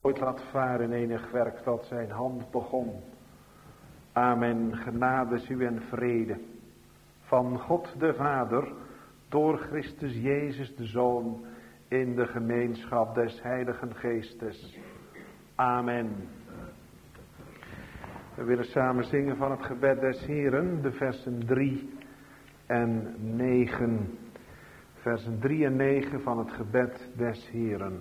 nooit laat varen in enig werk dat zijn hand begon. Amen. Genade u en vrede van God de Vader, door Christus Jezus de Zoon, in de gemeenschap des Heiligen Geestes. Amen. We willen samen zingen van het gebed des Heren, de versen 3 en 9. Versen 3 en 9 van het gebed des Heren.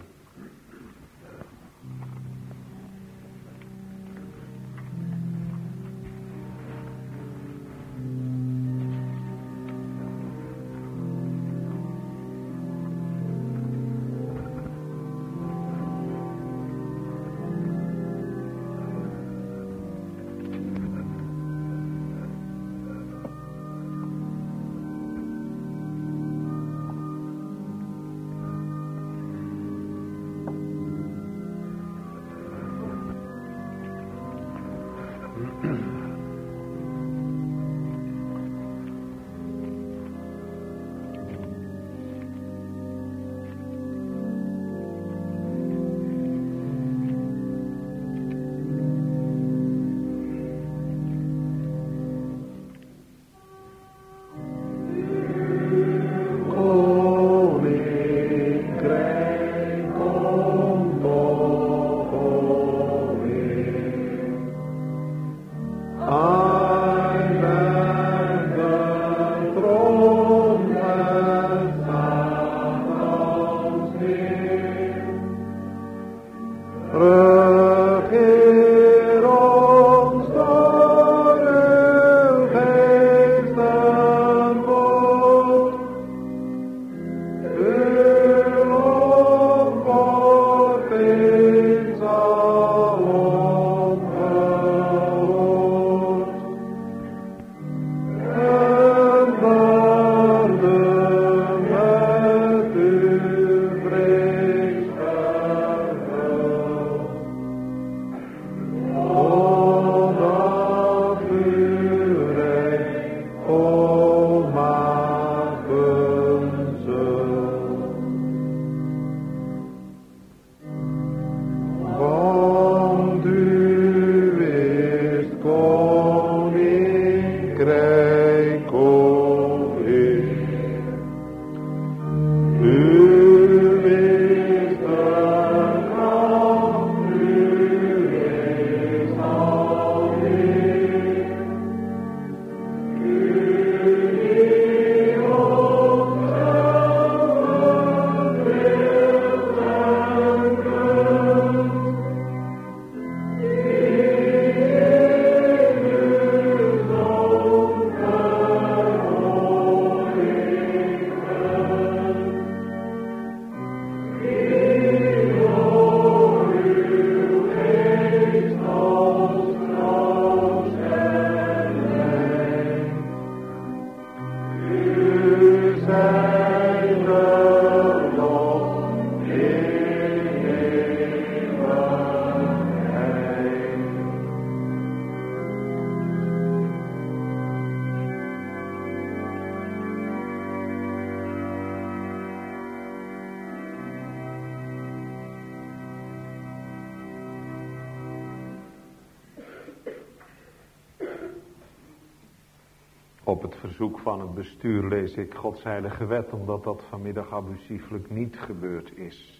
Op het verzoek van het bestuur lees ik Gods heilige wet, omdat dat vanmiddag abusieflijk niet gebeurd is.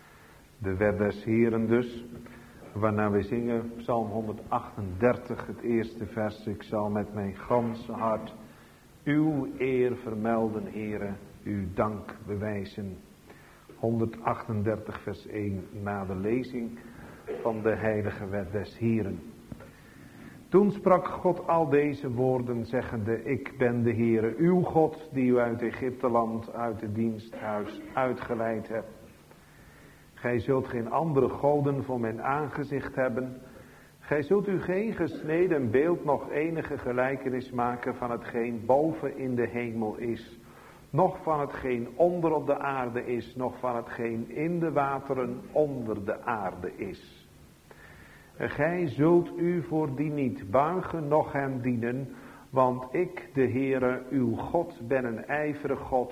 De wet des Heren dus, waarna we zingen Psalm 138, het eerste vers. Ik zal met mijn ganse hart uw eer vermelden, Heere, uw dank bewijzen. 138 vers 1 na de lezing van de heilige wet des Heren. Toen sprak God al deze woorden, zeggende: Ik ben de Heere, uw God, die u uit Egypteland, uit het diensthuis uitgeleid hebt. Gij zult geen andere goden voor mijn aangezicht hebben. Gij zult u geen gesneden beeld nog enige gelijkenis maken van hetgeen boven in de hemel is, noch van hetgeen onder op de aarde is, noch van hetgeen in de wateren onder de aarde is. Gij zult u voor die niet buigen, noch hem dienen, want ik, de Heere, uw God, ben een ijverig God,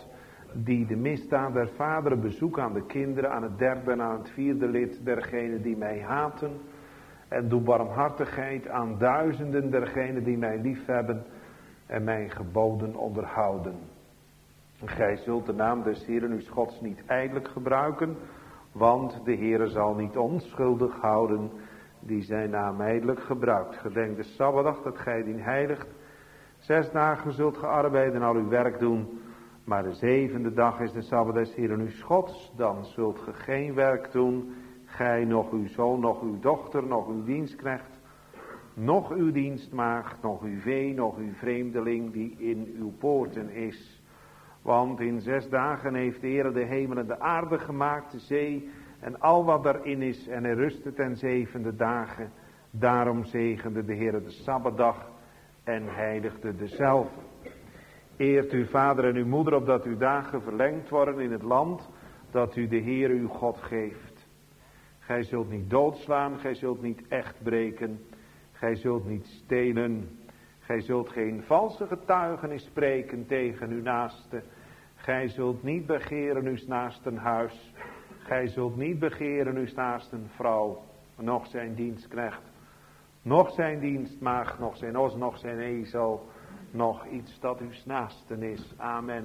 die de misdaad der vaderen bezoek aan de kinderen, aan het derde en aan het vierde lid dergenen die mij haten. En doe barmhartigheid aan duizenden dergenen die mij liefhebben en mijn geboden onderhouden. Gij zult de naam des Heeren uw Gods niet ijdelijk gebruiken, want de Heere zal niet onschuldig houden die zijn naam ijdelijk gebruikt. Gedenk de Sabbatdag dat gij dien heiligt. 6 dagen zult ge arbeiden en al uw werk doen, maar de 7e dag is de Sabbat des Heeren uw Gods. Dan zult ge geen werk doen, gij, nog uw zoon, nog uw dochter, nog uw dienstknecht, nog uw dienstmaagd, nog uw vee, nog uw vreemdeling die in uw poorten is. Want in 6 dagen heeft de Heer de hemel en de aarde gemaakt, de zee en al wat daarin is, en hij rustte ten 7e dagen. Daarom zegende de Heer de Sabbatdag en heiligde dezelfde. Eert uw vader en uw moeder, opdat uw dagen verlengd worden in het land dat u de Heer uw God geeft. Gij zult niet doodslaan, gij zult niet echt breken, gij zult niet stelen, gij zult geen valse getuigenis spreken tegen uw naaste, gij zult niet begeren uw naasten huis, gij zult niet begeren uw naasten vrouw, noch zijn dienstknecht, noch zijn dienstmaagd, noch zijn os, noch zijn ezel, nog iets dat uw naasten is. Amen.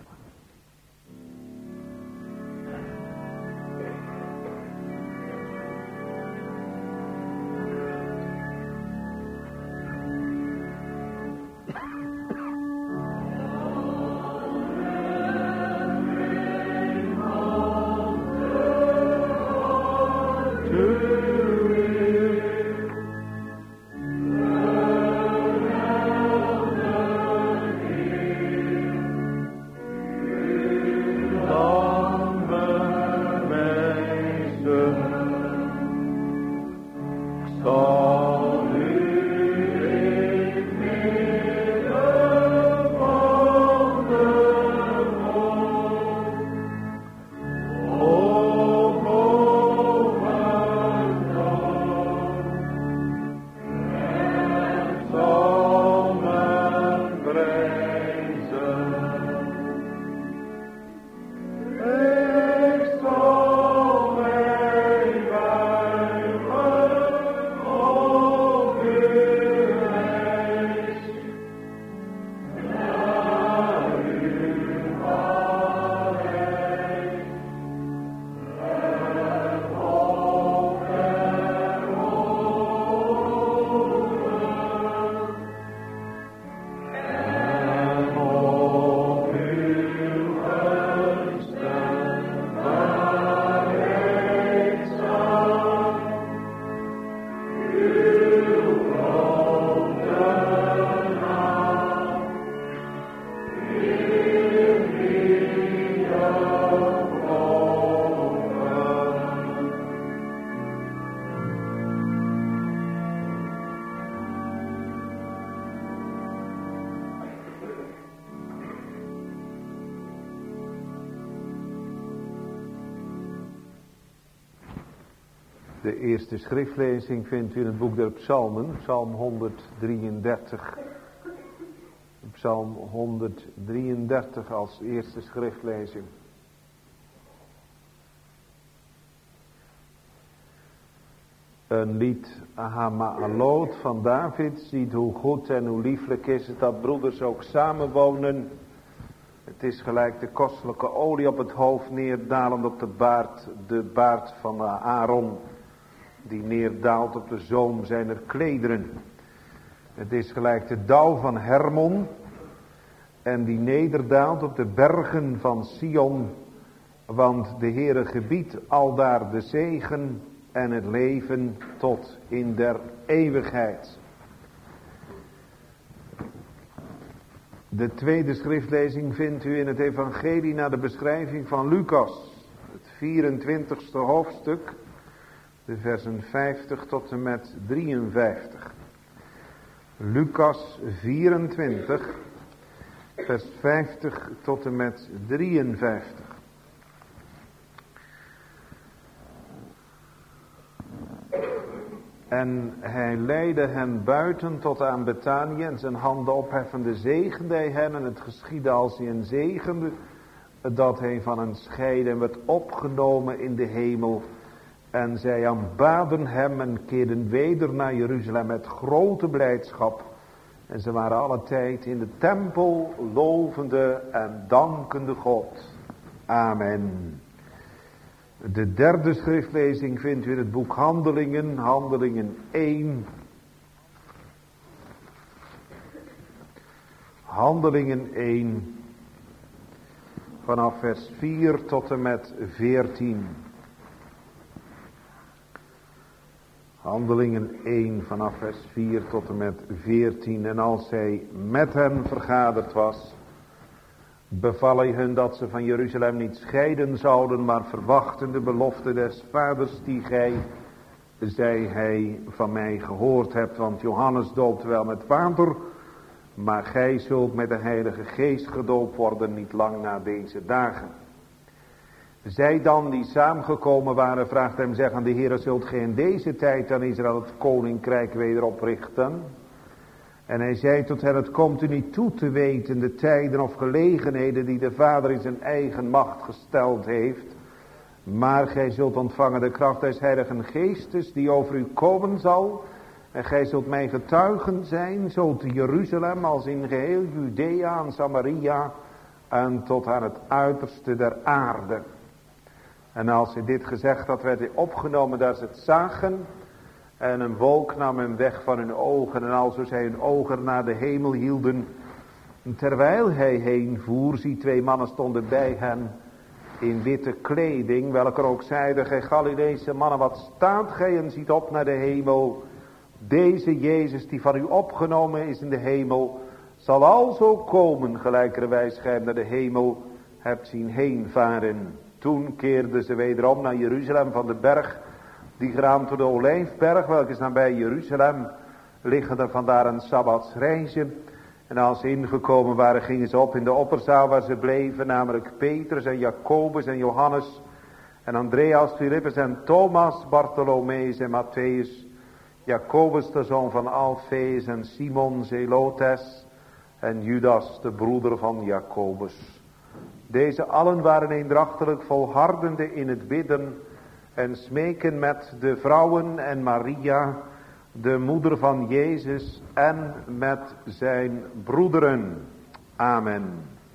De eerste schriftlezing vindt u in het boek der Psalmen, Psalm 133. Psalm 133 als eerste schriftlezing. Een lied Ahamaalot van David. Ziet hoe goed en hoe lieflijk is het dat broeders ook samenwonen. Het is gelijk de kostelijke olie op het hoofd neerdalend op de baard van Aaron, die neerdaalt op de zoom zijner klederen. Het is gelijk de dauw van Hermon, en die nederdaalt op de bergen van Sion, want de Heere gebiedt aldaar de zegen en het leven tot in der eeuwigheid. De tweede schriftlezing vindt u in het evangelie naar de beschrijving van Lucas, het 24ste hoofdstuk, de versen 50 tot en met 53. Lucas 24, vers 50 tot en met 53. En hij leidde hen buiten tot aan Betanië en zijn handen opheffende zegende hij hen. En het geschiedde als hij hen zegende, dat hij van hen scheidde en werd opgenomen in de hemel. En zij aanbaden hem en keerden weder naar Jeruzalem met grote blijdschap. En ze waren alle tijd in de tempel lovende en dankende God. Amen. De derde schriftlezing vindt u in het boek Handelingen, Handelingen 1. Handelingen 1, vanaf vers 4 tot en met 14. Handelingen 1 vanaf vers 4 tot en met 14. En als hij met hen vergaderd was, beval hij hun dat ze van Jeruzalem niet scheiden zouden, maar verwachten de belofte des vaders die gij, zei hij, van mij gehoord hebt. Want Johannes doopt wel met water, maar gij zult met de Heilige Geest gedoopt worden niet lang na deze dagen. Zij dan die samengekomen waren, vraagt hem zeggende: Heere, zult gij in deze tijd aan Israël het koninkrijk weder oprichten? En hij zei tot hen: het komt u niet toe te weten de tijden of gelegenheden die de Vader in zijn eigen macht gesteld heeft. Maar gij zult ontvangen de kracht des Heiligen Geestes die over u komen zal. En gij zult mijn getuigen zijn, zo te Jeruzalem als in geheel Judea en Samaria en tot aan het uiterste der aarde. En als hij dit gezegd had, werd hij opgenomen daar ze het zagen. En een wolk nam hem weg van hun ogen. En alzo zij hun ogen naar de hemel hielden. En terwijl hij heen voer, zie 2 mannen stonden bij hen in witte kleding. Welke ook zeiden: gij Galileese mannen, wat staat gij en ziet op naar de hemel? Deze Jezus die van u opgenomen is in de hemel, zal alzo komen, gelijkerwijs gij hem naar de hemel hebt zien heen varen. Toen keerden ze wederom naar Jeruzalem van de berg, die genaamd door de Olijfberg, welke is nabij Jeruzalem, liggen er vandaar een sabbatsreisje. En als ze ingekomen waren, gingen ze op in de opperzaal waar ze bleven, namelijk Petrus en Jacobus en Johannes en Andreas, Philippus en Thomas, Bartholomeus en Matthäus, Jacobus de zoon van Alfeus en Simon Zelotes en Judas de broeder van Jacobus. Deze allen waren eendrachtelijk volhardende in het bidden en smeken met de vrouwen en Maria, de moeder van Jezus, en met zijn broederen. Amen.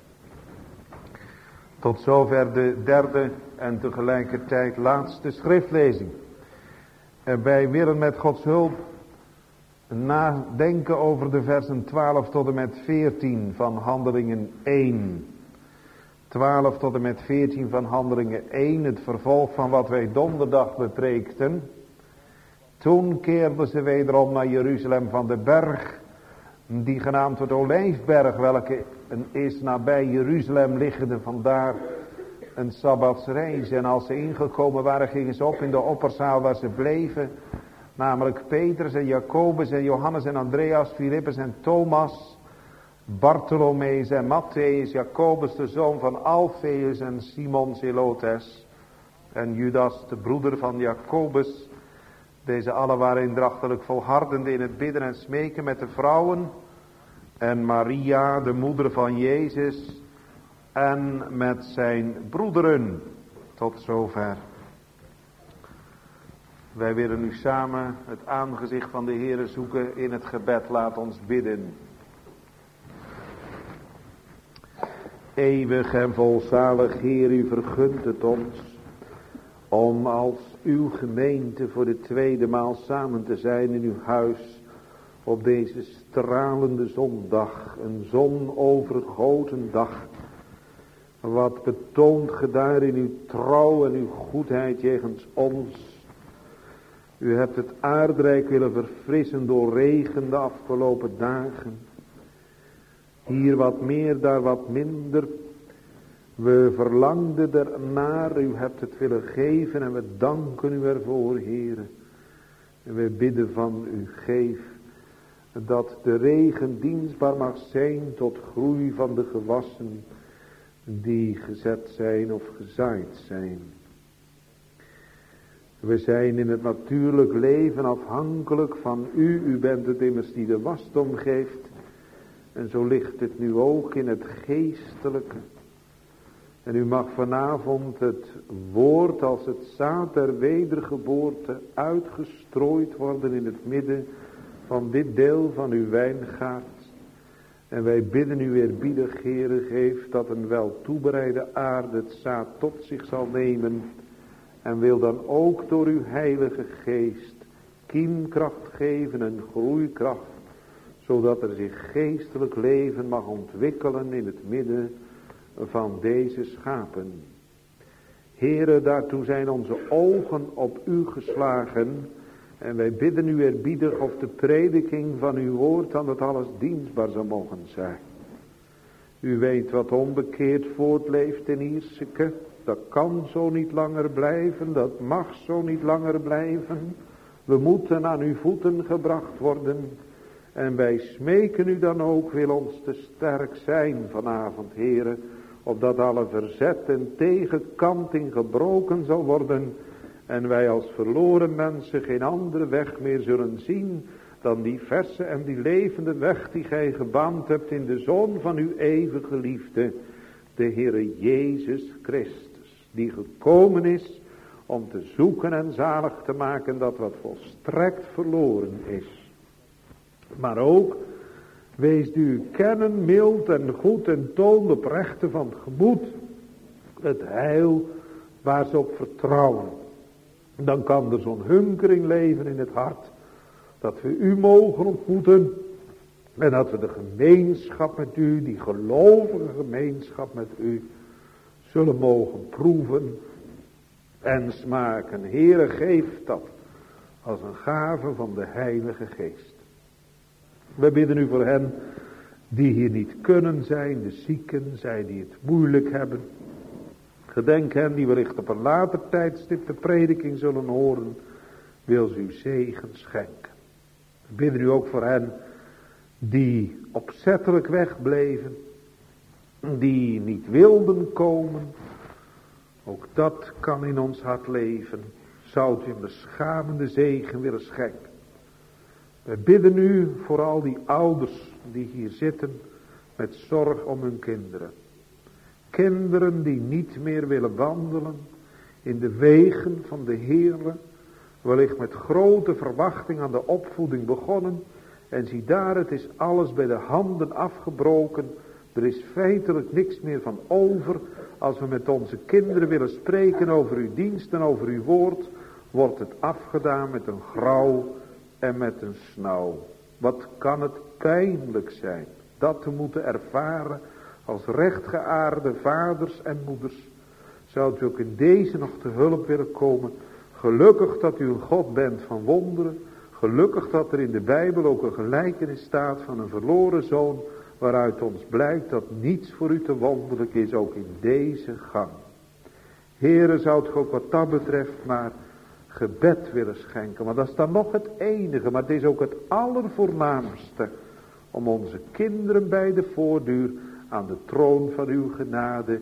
Tot zover de derde en tegelijkertijd laatste schriftlezing. En wij willen met Gods hulp nadenken over de versen 12 tot en met 14 van Handelingen 1. 12 tot en met 14 van Handelingen 1, het vervolg van wat wij donderdag bepreekten. Toen keerden ze wederom naar Jeruzalem van de berg, die genaamd wordt Olijfberg, welke is nabij Jeruzalem liggende, vandaar een sabbatsreis. En als ze ingekomen waren, gingen ze op in de opperzaal waar ze bleven, namelijk Petrus en Jacobus en Johannes en Andreas, Philippus en Thomas, Bartholomeus en Matthäus, Jacobus de zoon van Alfeus en Simon Zelotes en Judas de broeder van Jacobus. Deze allen waren eendrachtelijk volhardende in het bidden en smeken met de vrouwen en Maria, de moeder van Jezus, en met zijn broederen. Tot zover. Wij willen nu samen het aangezicht van de Heere zoeken in het gebed. Laat ons bidden. Eeuwig en volzalig Heer, u vergunt het ons om als uw gemeente voor de tweede maal samen te zijn in uw huis op deze stralende zondag, een zonovergoten dag. Wat betoont ge daar in uw trouw en uw goedheid jegens ons. U hebt het aardrijk willen verfrissen door regen de afgelopen dagen. Hier wat meer, daar wat minder. We verlangden ernaar, u hebt het willen geven en we danken u ervoor, Heere. En we bidden van u, geef dat de regen dienstbaar mag zijn tot groei van de gewassen die gezet zijn of gezaaid zijn. We zijn in het natuurlijk leven afhankelijk van u. U bent het immers die de wasdom geeft. En zo ligt het nu ook in het geestelijke. En u mag vanavond het woord als het zaad der wedergeboorte uitgestrooid worden in het midden van dit deel van uw wijngaard. En wij bidden u eerbiedig, Heere, geef dat een wel toebereide aarde het zaad tot zich zal nemen. En wil dan ook door uw heilige geest kiemkracht geven en groeikracht. Zodat er zich geestelijk leven mag ontwikkelen in het midden van deze schapen. Heere, daartoe zijn onze ogen op u geslagen. En wij bidden u eerbiedig of de prediking van uw woord aan het alles dienstbaar zou mogen zijn. U weet wat onbekeerd voortleeft in Ierseke. Dat kan zo niet langer blijven. Dat mag zo niet langer blijven. We moeten aan uw voeten gebracht worden. En wij smeken u dan ook, wil ons te sterk zijn vanavond, Heere. Opdat alle verzet en tegenkanting gebroken zal worden. En wij als verloren mensen geen andere weg meer zullen zien dan die verse en die levende weg die gij gebaand hebt in de Zoon van uw eeuwige liefde. De Heere Jezus Christus, die gekomen is om te zoeken en zalig te maken dat wat volstrekt verloren is. Maar ook, wees u kennen, mild en goed en toon op rechten van het gemoed, het heil waar ze op vertrouwen. Dan kan er zo'n hunkering leven in het hart, dat we u mogen ontmoeten en dat we de gemeenschap met u, die gelovige gemeenschap met u, zullen mogen proeven en smaken. Heere, geef dat als een gave van de Heilige Geest. We bidden u voor hen die hier niet kunnen zijn, de zieken, zij die het moeilijk hebben. Gedenk hen die wellicht op een later tijdstip de prediking zullen horen, wil ze uw zegen schenken. We bidden u ook voor hen die opzettelijk wegbleven, die niet wilden komen. Ook dat kan in ons hart leven. Zou u een beschamende zegen willen schenken. We bidden u voor al die ouders die hier zitten met zorg om hun kinderen. Kinderen die niet meer willen wandelen in de wegen van de Heere. Wellicht met grote verwachting aan de opvoeding begonnen. En zie daar, het is alles bij de handen afgebroken. Er is feitelijk niks meer van over. Als we met onze kinderen willen spreken over uw dienst en over uw woord, wordt het afgedaan met een grauw en met een snauw. Wat kan het pijnlijk zijn dat we moeten ervaren als rechtgeaarde vaders en moeders. Zou u ook in deze nog te hulp willen komen. Gelukkig dat u een God bent van wonderen. Gelukkig dat er in de Bijbel ook een gelijkenis staat van een verloren zoon, waaruit ons blijkt dat niets voor u te wonderlijk is, ook in deze gang. Heere, zou het ook wat dat betreft maar gebed willen schenken. Maar dat is dan nog het enige, maar het is ook het allervoornaamste. Om onze kinderen bij de voorduur aan de troon van uw genade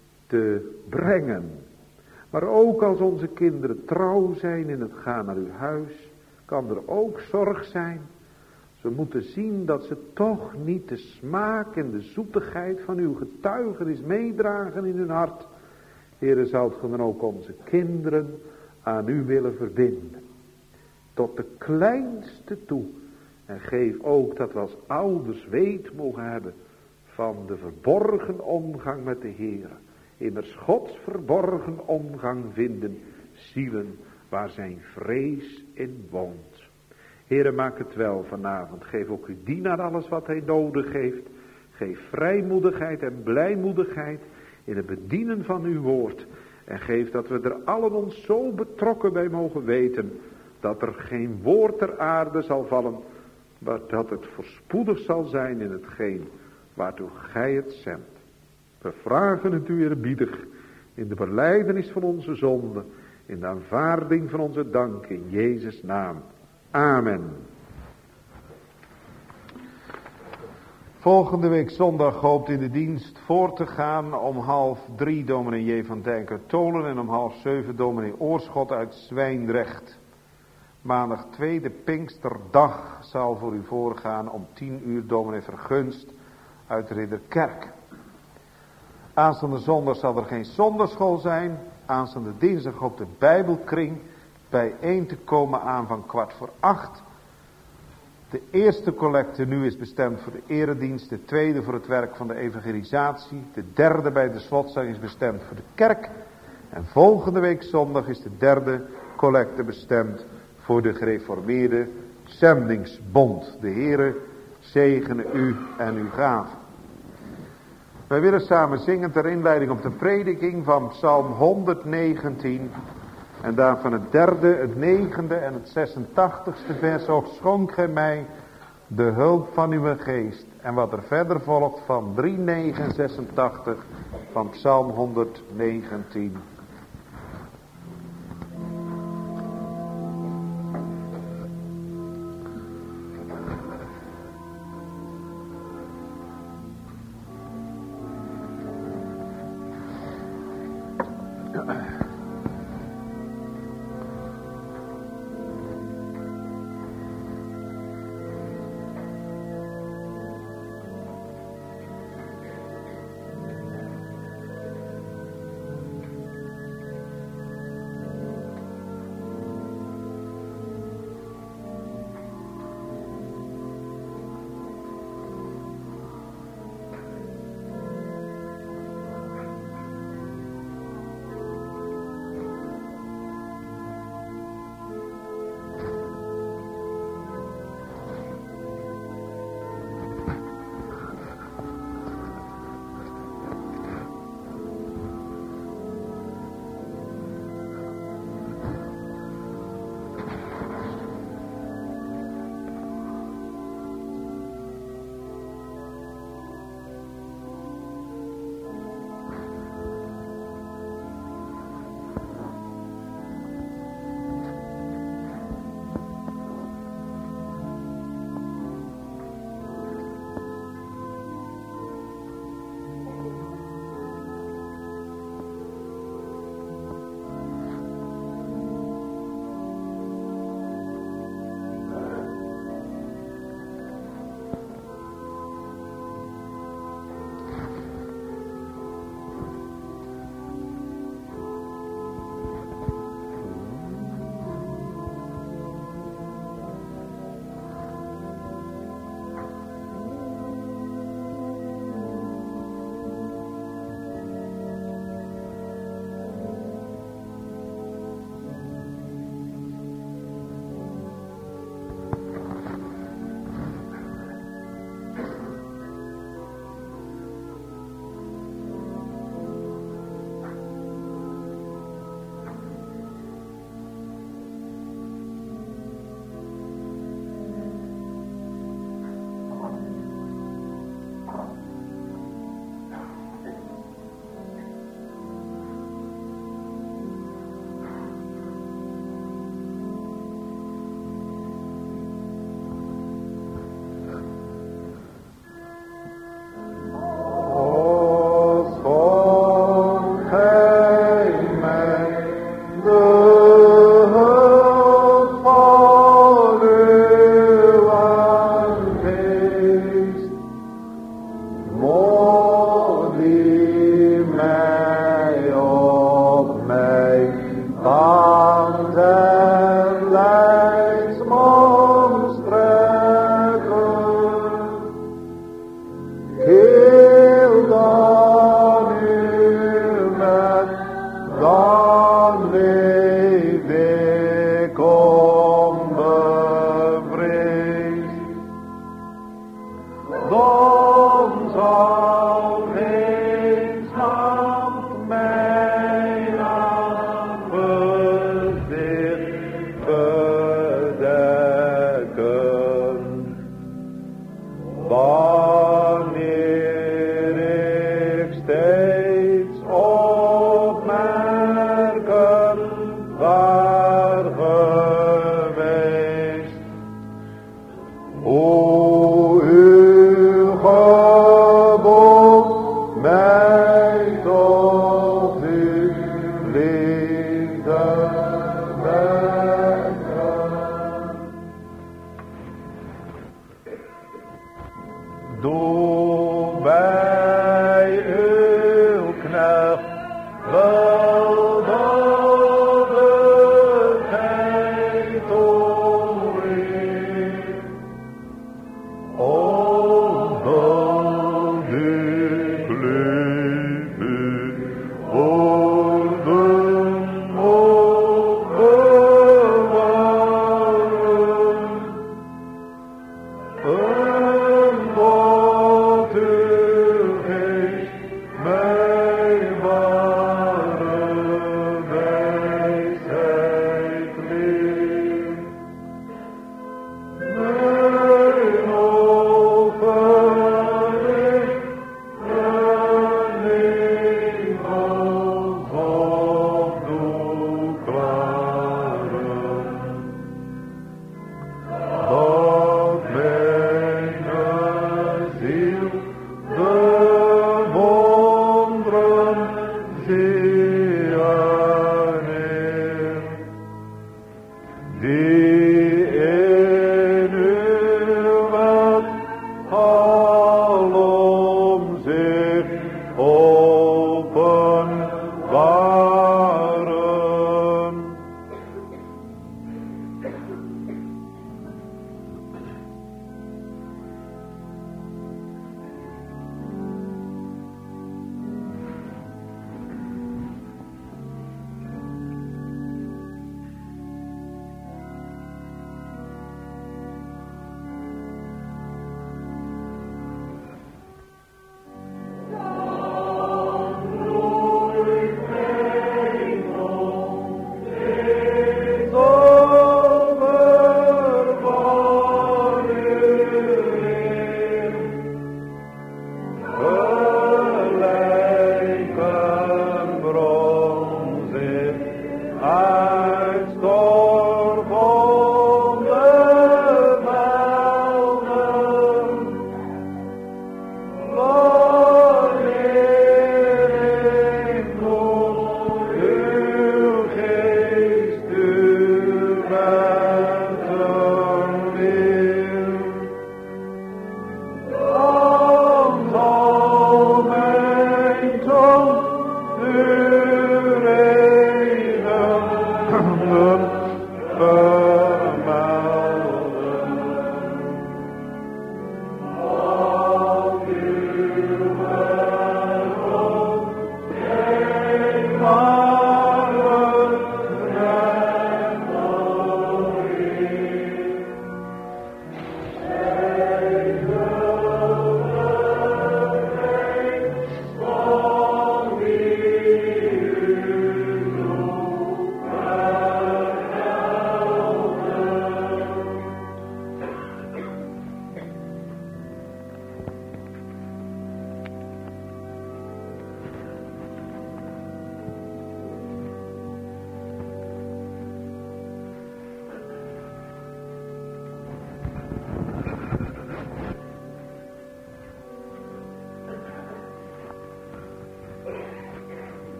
te brengen. Maar ook als onze kinderen trouw zijn in het gaan naar uw huis, kan er ook zorg zijn. Ze moeten zien dat ze toch niet de smaak en de zoetigheid van uw getuigenis meedragen in hun hart. Heere, zou het dan ook onze kinderen aan u willen verbinden. Tot de kleinste toe. En geef ook dat we als ouders weet mogen hebben van de verborgen omgang met de Heere. Immers Gods verborgen omgang vinden zielen waar zijn vrees in woont. Heere, maak het wel vanavond. Geef ook uw dienaar alles wat hij nodig heeft. Geef vrijmoedigheid en blijmoedigheid in het bedienen van uw woord. En geef dat we er allen ons zo betrokken bij mogen weten, dat er geen woord ter aarde zal vallen, maar dat het voorspoedig zal zijn in hetgeen waartoe gij het zendt. We vragen het u eerbiedig in de belijdenis van onze zonde, in de aanvaarding van onze dank in Jezus' naam. Amen. Volgende week zondag hoopt in de dienst voor te gaan om 14:30 dominee J. van Dijk uit Tolen en om 6:30 dominee Oorschot uit Zwijndrecht. Maandag tweede Pinksterdag zal voor u voorgaan om 10:00 dominee Vergunst uit Ridderkerk. Aanstaande zondag zal er geen zondagschool zijn. Aanstaande dinsdag op de Bijbelkring bijeen te komen aan van 7:15. De eerste collecte nu is bestemd voor de eredienst. De tweede voor het werk van de evangelisatie. De derde bij de slotzang is bestemd voor de kerk. En volgende week zondag is de derde collecte bestemd voor de gereformeerde zendingsbond. De Heere zegene u en uw gaven. Wij willen samen zingen ter inleiding op de prediking van Psalm 119. En daarvan het derde, het negende en het 86ste vers. Och, schonk gij mij de hulp van uw geest. En wat er verder volgt van 3, 9 en 86 van Psalm 119. Doe bij uw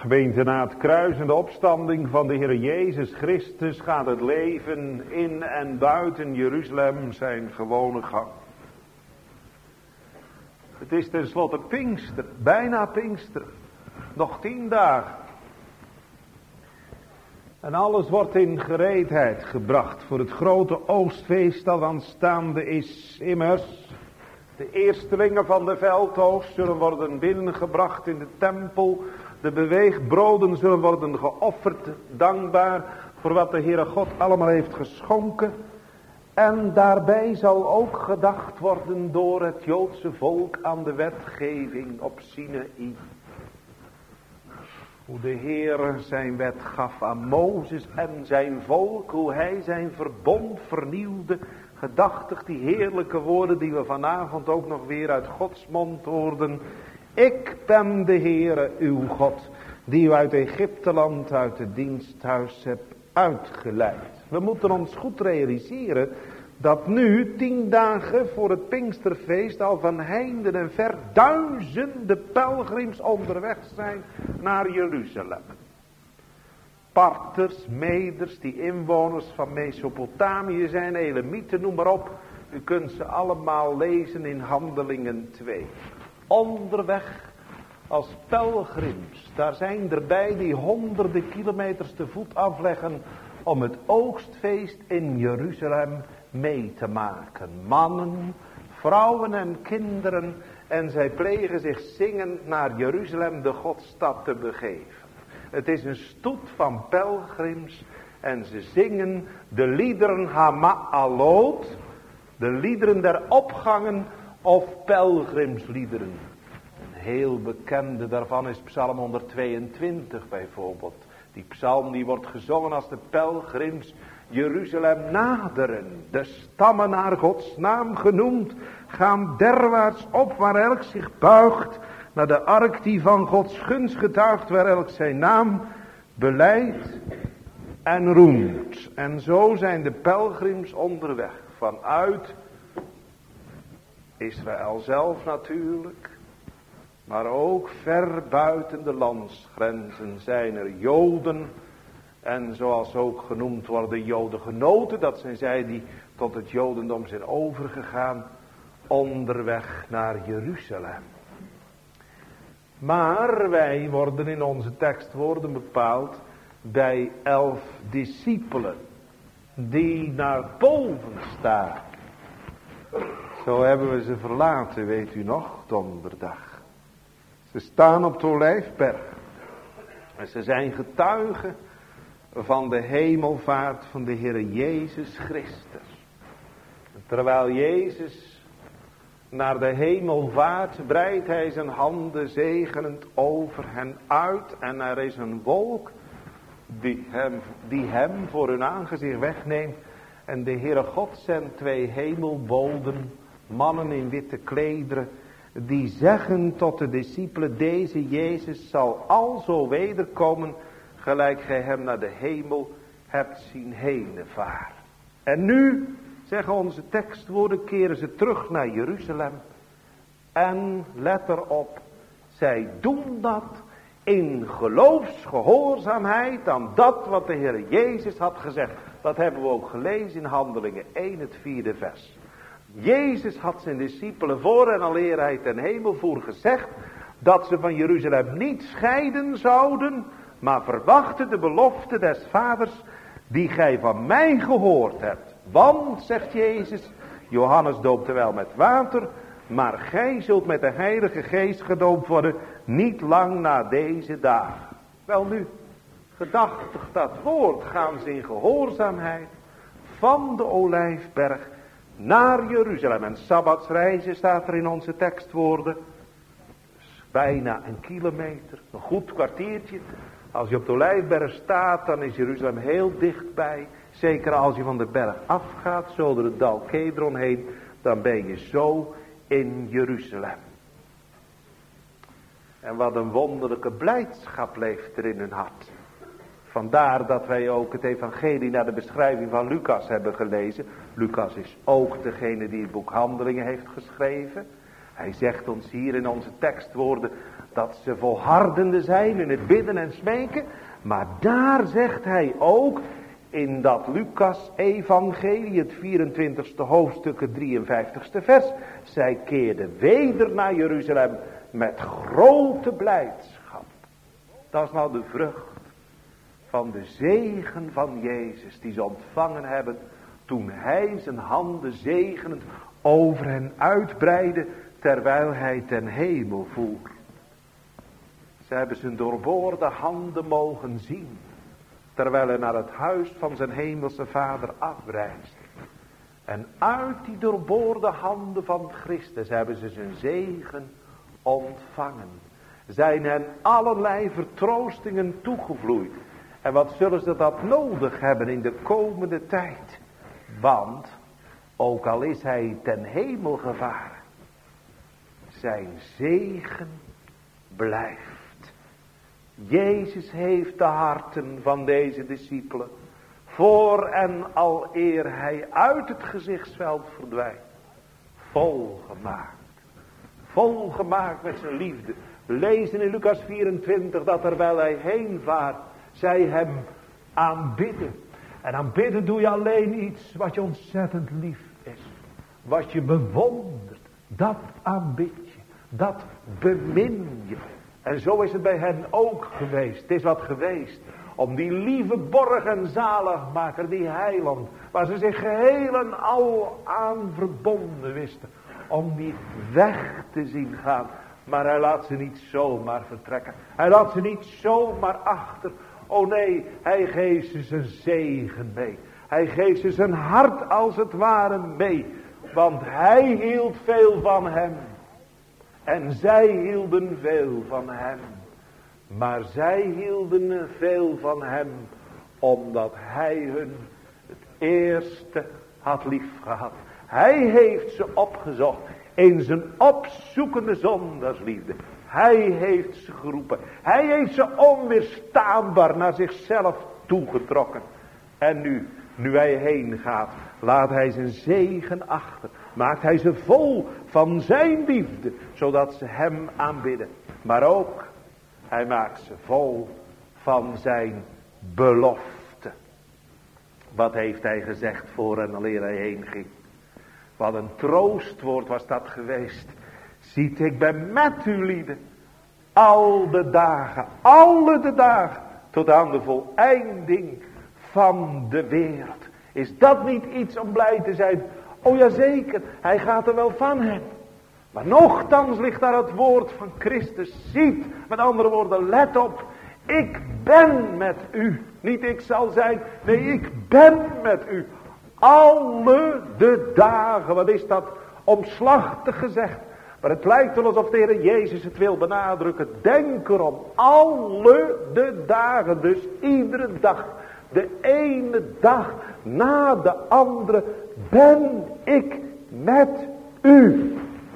Gemeente, na het kruis en de opstanding van de Heer Jezus Christus gaat het leven in en buiten Jeruzalem zijn gewone gang. Het is tenslotte Pinkster, bijna Pinkster, nog 10 dagen. En alles wordt in gereedheid gebracht voor het grote oogstfeest dat aanstaande is. Immers, de eerstelingen van de veldoogst zullen worden binnengebracht in de tempel. De beweegbroden zullen worden geofferd, dankbaar voor wat de Heere God allemaal heeft geschonken. En daarbij zal ook gedacht worden door het Joodse volk aan de wetgeving op Sinaï. Hoe de Heer zijn wet gaf aan Mozes en zijn volk, hoe hij zijn verbond vernieuwde. Gedachtig die heerlijke woorden die we vanavond ook nog weer uit Gods mond hoorden. Ik ben de Heere uw God, die u uit Egypteland, uit het diensthuis hebt uitgeleid. We moeten ons goed realiseren dat nu 10 dagen voor het Pinksterfeest al van heinde en ver duizenden pelgrims onderweg zijn naar Jeruzalem. Parters, Meders, die inwoners van Mesopotamië zijn, Elamieten, noem maar op. U kunt ze allemaal lezen in Handelingen 2. Onderweg als pelgrims. Daar zijn erbij die honderden kilometers te voet afleggen om het oogstfeest in Jeruzalem mee te maken. Mannen, vrouwen en kinderen. En zij plegen zich zingend naar Jeruzalem, de Godstad, te begeven. Het is een stoet van pelgrims. En ze zingen de liederen Hama'alot. De liederen der opgangen of pelgrimsliederen. Een heel bekende daarvan is Psalm 122 bijvoorbeeld. Die psalm die wordt gezongen als de pelgrims Jeruzalem naderen. De stammen naar Gods naam genoemd gaan derwaarts op waar elk zich buigt. Naar de ark die van Gods gunst getuigt, waar elk zijn naam belijdt en roemt. En zo zijn de pelgrims onderweg vanuit Israël zelf natuurlijk. Maar ook ver buiten de landsgrenzen zijn er Joden. En zoals ook genoemd worden Jodengenoten. Dat zijn zij die tot het Jodendom zijn overgegaan. Onderweg naar Jeruzalem. Maar wij worden in onze tekstwoorden bepaald bij 11 discipelen. Die naar boven staan. Zo hebben we ze verlaten, weet u nog, donderdag. Ze staan op de Olijfberg. En ze zijn getuigen van de hemelvaart van de Heer Jezus Christus. Terwijl Jezus naar de hemel vaart, breidt hij zijn handen zegenend over hen uit. En er is een wolk die hem voor hun aangezicht wegneemt. En de Heere God zendt 2 hemelbolden, mannen in witte klederen. Die zeggen tot de discipelen, deze Jezus zal alzo wederkomen, gelijk gij hem naar de hemel hebt zien henenvaren. En nu, zeggen onze tekstwoorden, keren ze terug naar Jeruzalem. En let erop, zij doen dat in geloofsgehoorzaamheid aan dat wat de Heer Jezus had gezegd. Dat hebben we ook gelezen in Handelingen 1, het 4e vers. Jezus had zijn discipelen voor en aleer hij ten hemel voer gezegd dat ze van Jeruzalem niet scheiden zouden, maar verwachten de belofte des Vaders die gij van mij gehoord hebt. Want, zegt Jezus, Johannes doopte wel met water, maar gij zult met de Heilige Geest gedoopt worden niet lang na deze dagen. Wel nu, gedachtig dat woord gaan ze in gehoorzaamheid van de Olijfberg naar Jeruzalem. En sabbatsreizen staat er in onze tekstwoorden. Dus bijna 1 kilometer, een goed kwartiertje. Als je op de Olijfberg staat, dan is Jeruzalem heel dichtbij. Zeker als je van de berg afgaat, zo door het dal Kedron heen, dan ben je zo in Jeruzalem. En wat een wonderlijke blijdschap leeft er in hun hart. Vandaar dat wij ook het evangelie naar de beschrijving van Lucas hebben gelezen. Lucas is ook degene die het boek Handelingen heeft geschreven. Hij zegt ons hier in onze tekstwoorden dat ze volhardende zijn in het bidden en smeken. Maar daar zegt hij ook in dat Lucas evangelie, het 24ste hoofdstuk, het 53ste vers. Zij keerden weder naar Jeruzalem met grote blijdschap. Dat is nou de vrucht van de zegen van Jezus die ze ontvangen hebben toen hij zijn handen zegenend over hen uitbreidde terwijl hij ten hemel voer. Ze hebben zijn doorboorde handen mogen zien terwijl hij naar het huis van zijn hemelse vader afreisde. En uit die doorboorde handen van Christus hebben ze zijn zegen ontvangen. Zijn hen allerlei vertroostingen toegevloeid. En wat zullen ze dat nodig hebben in de komende tijd? Want, ook al is hij ten hemel gevaren, zijn zegen blijft. Jezus heeft de harten van deze discipelen voor en aleer hij uit het gezichtsveld verdwijnt, volgemaakt. Volgemaakt met zijn liefde. We lezen in Lucas 24 dat terwijl hij heen vaart, zij hem aanbidden. En aanbidden doe je alleen iets wat je ontzettend lief is. Wat je bewondert. Dat aanbid je. Dat bemin je. En zo is het bij hen ook geweest. Het is wat geweest. Om die lieve borg en zaligmaker, die heiland. Waar ze zich geheel en al aan verbonden wisten. Om die weg te zien gaan. Maar hij laat ze niet zomaar vertrekken. Hij laat ze niet zomaar achter. Oh nee, hij geeft ze zijn zegen mee. Hij geeft ze zijn hart als het ware mee. Want hij hield veel van hem. En zij hielden veel van hem. Maar zij hielden veel van hem. Omdat hij hun het eerste had lief gehad. Hij heeft ze opgezocht. In zijn opzoekende zondagsliefde. Hij heeft ze geroepen. Hij heeft ze onweerstaanbaar naar zichzelf toegetrokken. En nu hij heen gaat, laat hij zijn zegen achter. Maakt hij ze vol van zijn liefde, zodat ze hem aanbidden. Maar ook, hij maakt ze vol van zijn belofte. Wat heeft hij gezegd voor en aleer hij heen ging? Wat een troostwoord was dat geweest. Ziet, ik ben met u lieden. Al de dagen, alle de dagen. Tot aan de voleinding van de wereld. Is dat niet iets om blij te zijn? Oh ja zeker, hij gaat er wel van hem. Maar nochtans ligt daar het woord van Christus. Ziet, met andere woorden, let op. Ik ben met u. Niet ik zal zijn, nee ik ben met u. Alle de dagen, wat is dat omslachtig gezegd. Maar het lijkt wel alsof de Heer Jezus het wil benadrukken. Denk erom, alle de dagen, dus iedere dag. De ene dag na de andere ben ik met u.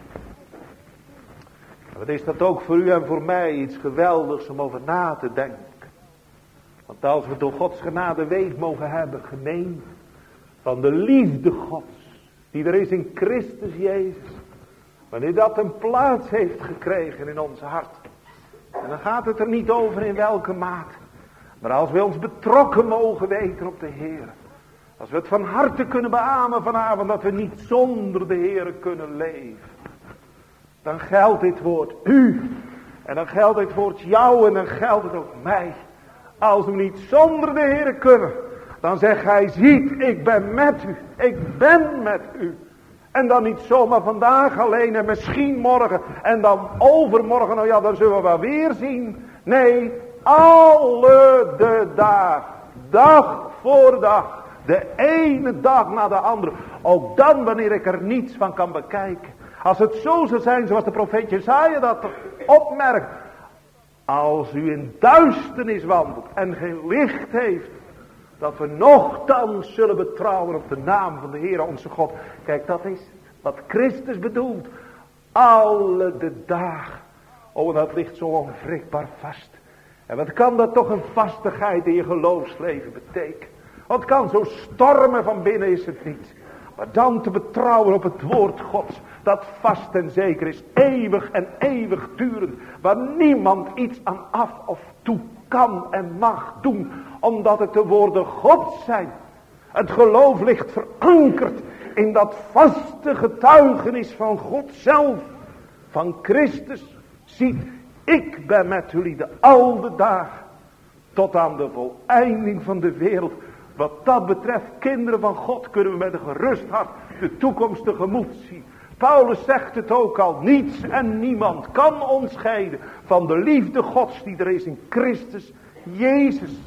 Wat is dat ook voor u en voor mij iets geweldigs om over na te denken. Want als we door Gods genade weet mogen hebben, gemeente, van de liefde Gods, die er is in Christus Jezus. Wanneer dat een plaats heeft gekregen in ons hart. En dan gaat het er niet over in welke mate. Maar als we ons betrokken mogen weten op de Heer. Als we het van harte kunnen beamen vanavond dat we niet zonder de Heer kunnen leven. Dan geldt dit woord u. En dan geldt dit woord jou en dan geldt het ook mij. Als we niet zonder de Heer kunnen. Dan zegt hij, ziet, ik ben met u. Ik ben met u. En dan niet zomaar vandaag alleen en misschien morgen. En dan overmorgen, nou ja, dan zullen we wel weer zien. Nee, alle de dagen. Dag voor dag. De ene dag na de andere. Ook dan wanneer ik er niets van kan bekijken. Als het zo zou zijn zoals de profeet Jesaja dat opmerkt. Als u in duisternis wandelt en geen licht heeft. Dat we nochtans zullen betrouwen op de naam van de Heer onze God. Kijk, dat is wat Christus bedoelt. Alle de dagen. Oh, en dat ligt zo onwrikbaar vast. En wat kan dat toch een vastigheid in je geloofsleven betekenen? Wat kan zo stormen van binnen is het niet. Maar dan te betrouwen op het woord Gods. Dat vast en zeker is. Eeuwig en eeuwig durend. Waar niemand iets aan af of toe kan en mag doen. Omdat het de woorden Gods zijn. Het geloof ligt verankerd in dat vaste getuigenis van God zelf. Van Christus. Ziet, ik ben met jullie de oude dagen. Tot aan de voleinding van de wereld. Wat dat betreft, kinderen van God, kunnen we met een gerust hart de toekomst tegemoet zien. Paulus zegt het ook al. Niets en niemand kan ons scheiden van de liefde Gods die er is in Christus Jezus.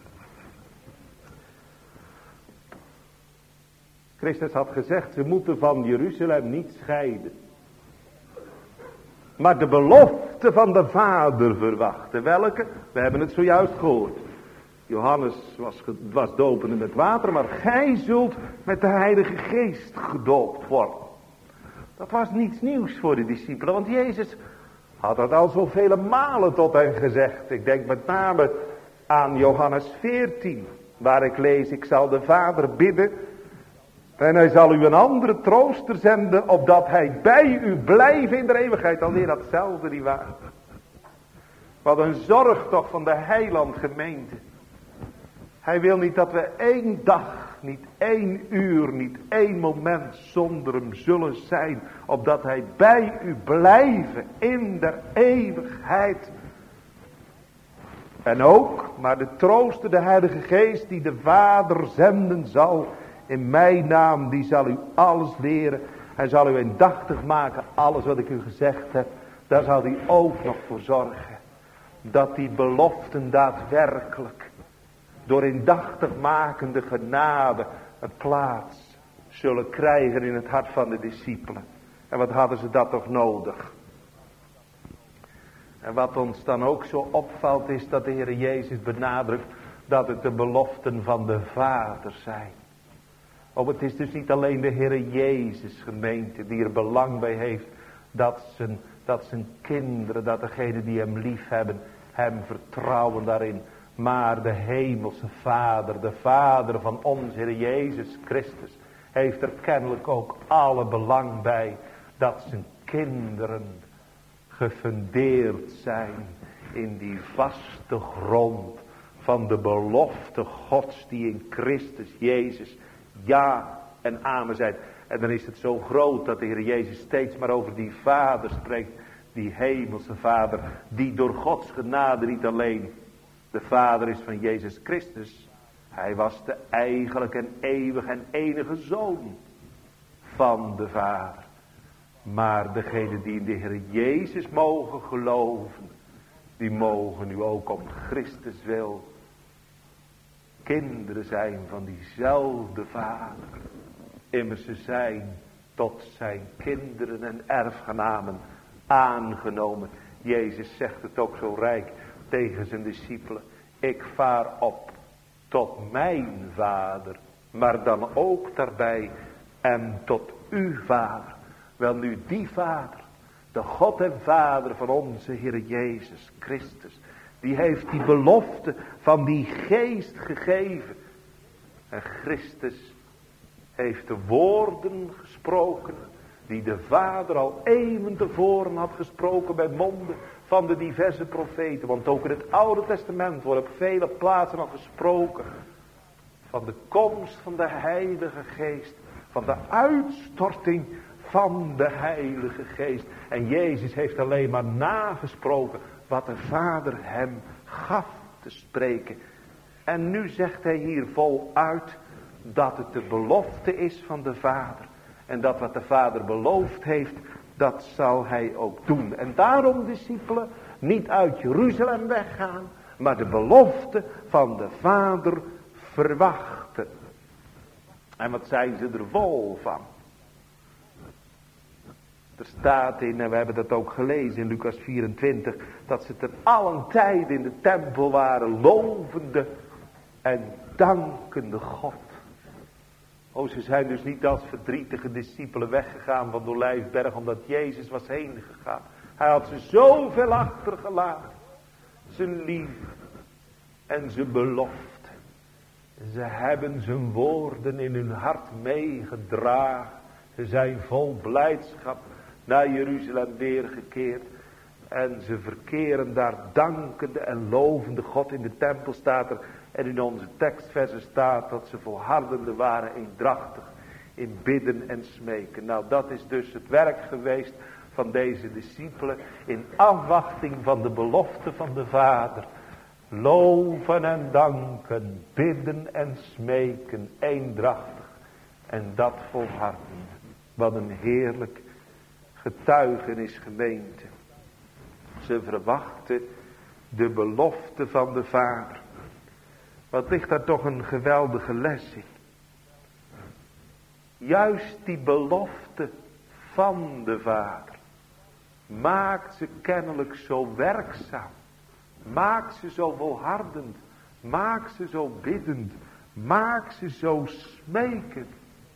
Christus had gezegd, ze moeten van Jeruzalem niet scheiden. Maar de belofte van de Vader verwachten. Welke? We hebben het zojuist gehoord. Johannes was dopende met water, maar gij zult met de Heilige Geest gedoopt worden. Dat was niets nieuws voor de discipelen, want Jezus had dat al zoveel malen tot hen gezegd. Ik denk met name aan Johannes 14, waar ik lees, ik zal de Vader bidden en hij zal u een andere trooster zenden, opdat hij bij u blijft in de eeuwigheid. Alweer datzelfde die waar. Wat een zorg toch van de heiland gemeente. Hij wil niet dat we één dag, niet 1 uur, niet 1 moment zonder hem zullen zijn. Opdat hij bij u blijven in de eeuwigheid. En ook, maar de trooster, de Heilige Geest die de Vader zenden zal. In mijn naam, die zal u alles leren. Hij zal u indachtig maken, alles wat ik u gezegd heb. Daar zal hij ook nog voor zorgen. Dat die beloften daadwerkelijk door indachtig makende genade een plaats zullen krijgen in het hart van de discipelen. En wat hadden ze dat toch nodig? En wat ons dan ook zo opvalt is dat de Heer Jezus benadrukt dat het de beloften van de Vader zijn. Oh, het is dus niet alleen de Heer Jezus gemeente die er belang bij heeft dat zijn kinderen, dat degenen die hem lief hebben, hem vertrouwen daarin. Maar de hemelse Vader, de Vader van onze Heer Jezus Christus, heeft er kennelijk ook alle belang bij dat zijn kinderen gefundeerd zijn in die vaste grond van de belofte Gods die in Christus Jezus ja en amen zijn. En dan is het zo groot dat de Heer Jezus steeds maar over die Vader spreekt, die hemelse Vader, die door Gods genade niet alleen de Vader is van Jezus Christus. Hij was de eigenlijke en eeuwige en enige Zoon van de Vader. Maar degenen die in de Heer Jezus mogen geloven, die mogen nu ook om Christus wil kinderen zijn van diezelfde Vader. Immers ze zijn tot zijn kinderen en erfgenamen aangenomen. Jezus zegt het ook zo rijk tegen zijn discipelen. Ik vaar op tot mijn Vader, maar dan ook daarbij en tot uw Vader. Wel nu die Vader, de God en Vader van onze Heer Jezus Christus, die heeft die belofte van die geest gegeven. En Christus heeft de woorden gesproken die de Vader al eeuwen tevoren had gesproken bij monden van de diverse profeten. Want ook in het Oude Testament wordt op vele plaatsen al gesproken van de komst van de Heilige Geest. Van de uitstorting van de Heilige Geest. En Jezus heeft alleen maar nagesproken wat de Vader hem gaf te spreken. En nu zegt hij hier voluit dat het de belofte is van de Vader. En dat wat de Vader beloofd heeft, dat zal hij ook doen. En daarom, discipelen, niet uit Jeruzalem weggaan, maar de belofte van de Vader verwachten. En wat zijn ze er vol van? Er staat in, en we hebben dat ook gelezen in Lucas 24, dat ze ten allen tijde in de tempel waren, lovende en dankende God. Oh, ze zijn dus niet als verdrietige discipelen weggegaan van de Olijfberg omdat Jezus was heen gegaan. Hij had ze zoveel achtergelaten. Zijn liefde en zijn belofte. Ze hebben zijn woorden in hun hart meegedragen. Ze zijn vol blijdschap naar Jeruzalem weergekeerd. En ze verkeren daar dankende en lovende God. In de tempel staat er en in onze tekstversen staat dat ze volhardende waren eendrachtig in bidden en smeken. Nou, dat is dus het werk geweest van deze discipelen in afwachting van de belofte van de Vader. Loven en danken, bidden en smeken, eendrachtig. En dat volharden. Wat een heerlijk getuigenis, gemeente. Ze verwachten de belofte van de Vader. Wat ligt daar toch een geweldige les in. Juist die belofte van de Vader maakt ze kennelijk zo werkzaam. Maakt ze zo volhardend. Maakt ze zo biddend. Maakt ze zo smekend.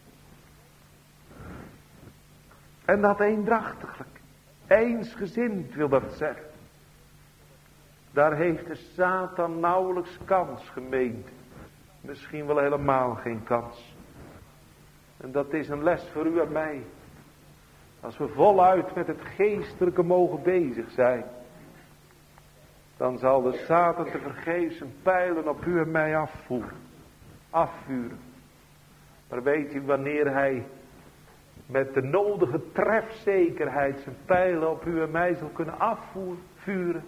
En dat eendrachtiglijk. Eensgezind wil dat zeggen. Daar heeft de Satan nauwelijks kans, gemeente. Misschien wel helemaal geen kans. En dat is een les voor u en mij. Als we voluit met het geestelijke mogen bezig zijn. Dan zal de Satan te vergeefs zijn pijlen op u en mij afvuren. Maar weet u wanneer hij met de nodige trefzekerheid zijn pijlen op u en mij zal kunnen afvuren?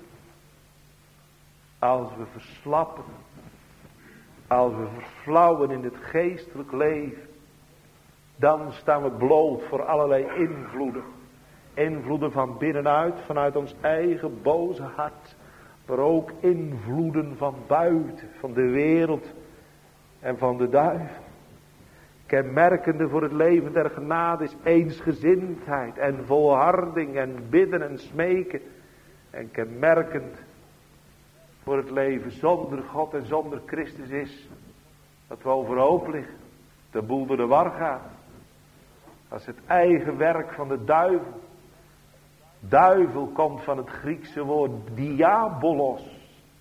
Als we verslappen. Als we verflauwen in het geestelijk leven. Dan staan we bloot voor allerlei invloeden. Invloeden van binnenuit, vanuit ons eigen boze hart. Maar ook invloeden van buiten, van de wereld en van de duivel. Kenmerkende voor het leven der genade is eensgezindheid en volharding en bidden en smeken. En kenmerkend voor het leven zonder God en zonder Christus is dat we overhoop liggen. De boel door de war gaat. Als het eigen werk van de duivel. Duivel komt van het Griekse woord diabolos.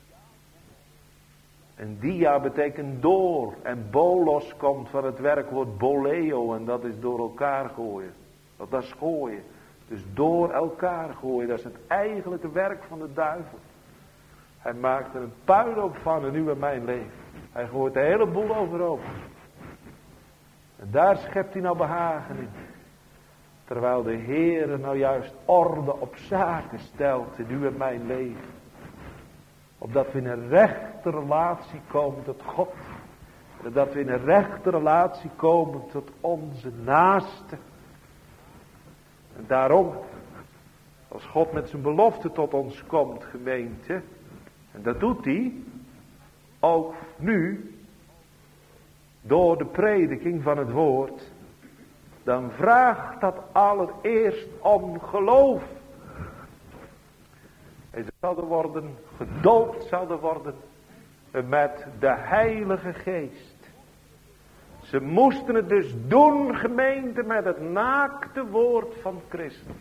En dia betekent door. En bolos komt van het werkwoord boleo. En dat is door elkaar gooien. Dat is gooien. Dus door elkaar gooien. Dat is het eigenlijke werk van de duivel. Hij maakt er een puinhoop van in uw en mijn leven. Hij gooit de hele boel overhoop. En daar schept hij nou behagen in. Terwijl de Heere nou juist orde op zaken stelt in uw en mijn leven. Opdat we in een rechte relatie komen tot God. En dat we in een rechte relatie komen tot onze naaste. En daarom, als God met zijn belofte tot ons komt, gemeente. En dat doet hij. Ook nu. Door de prediking van het woord. Dan vraagt dat allereerst om geloof. En ze zouden worden, gedoopt zouden worden met de Heilige Geest. Ze moesten het dus doen, gemeente, met het naakte woord van Christus.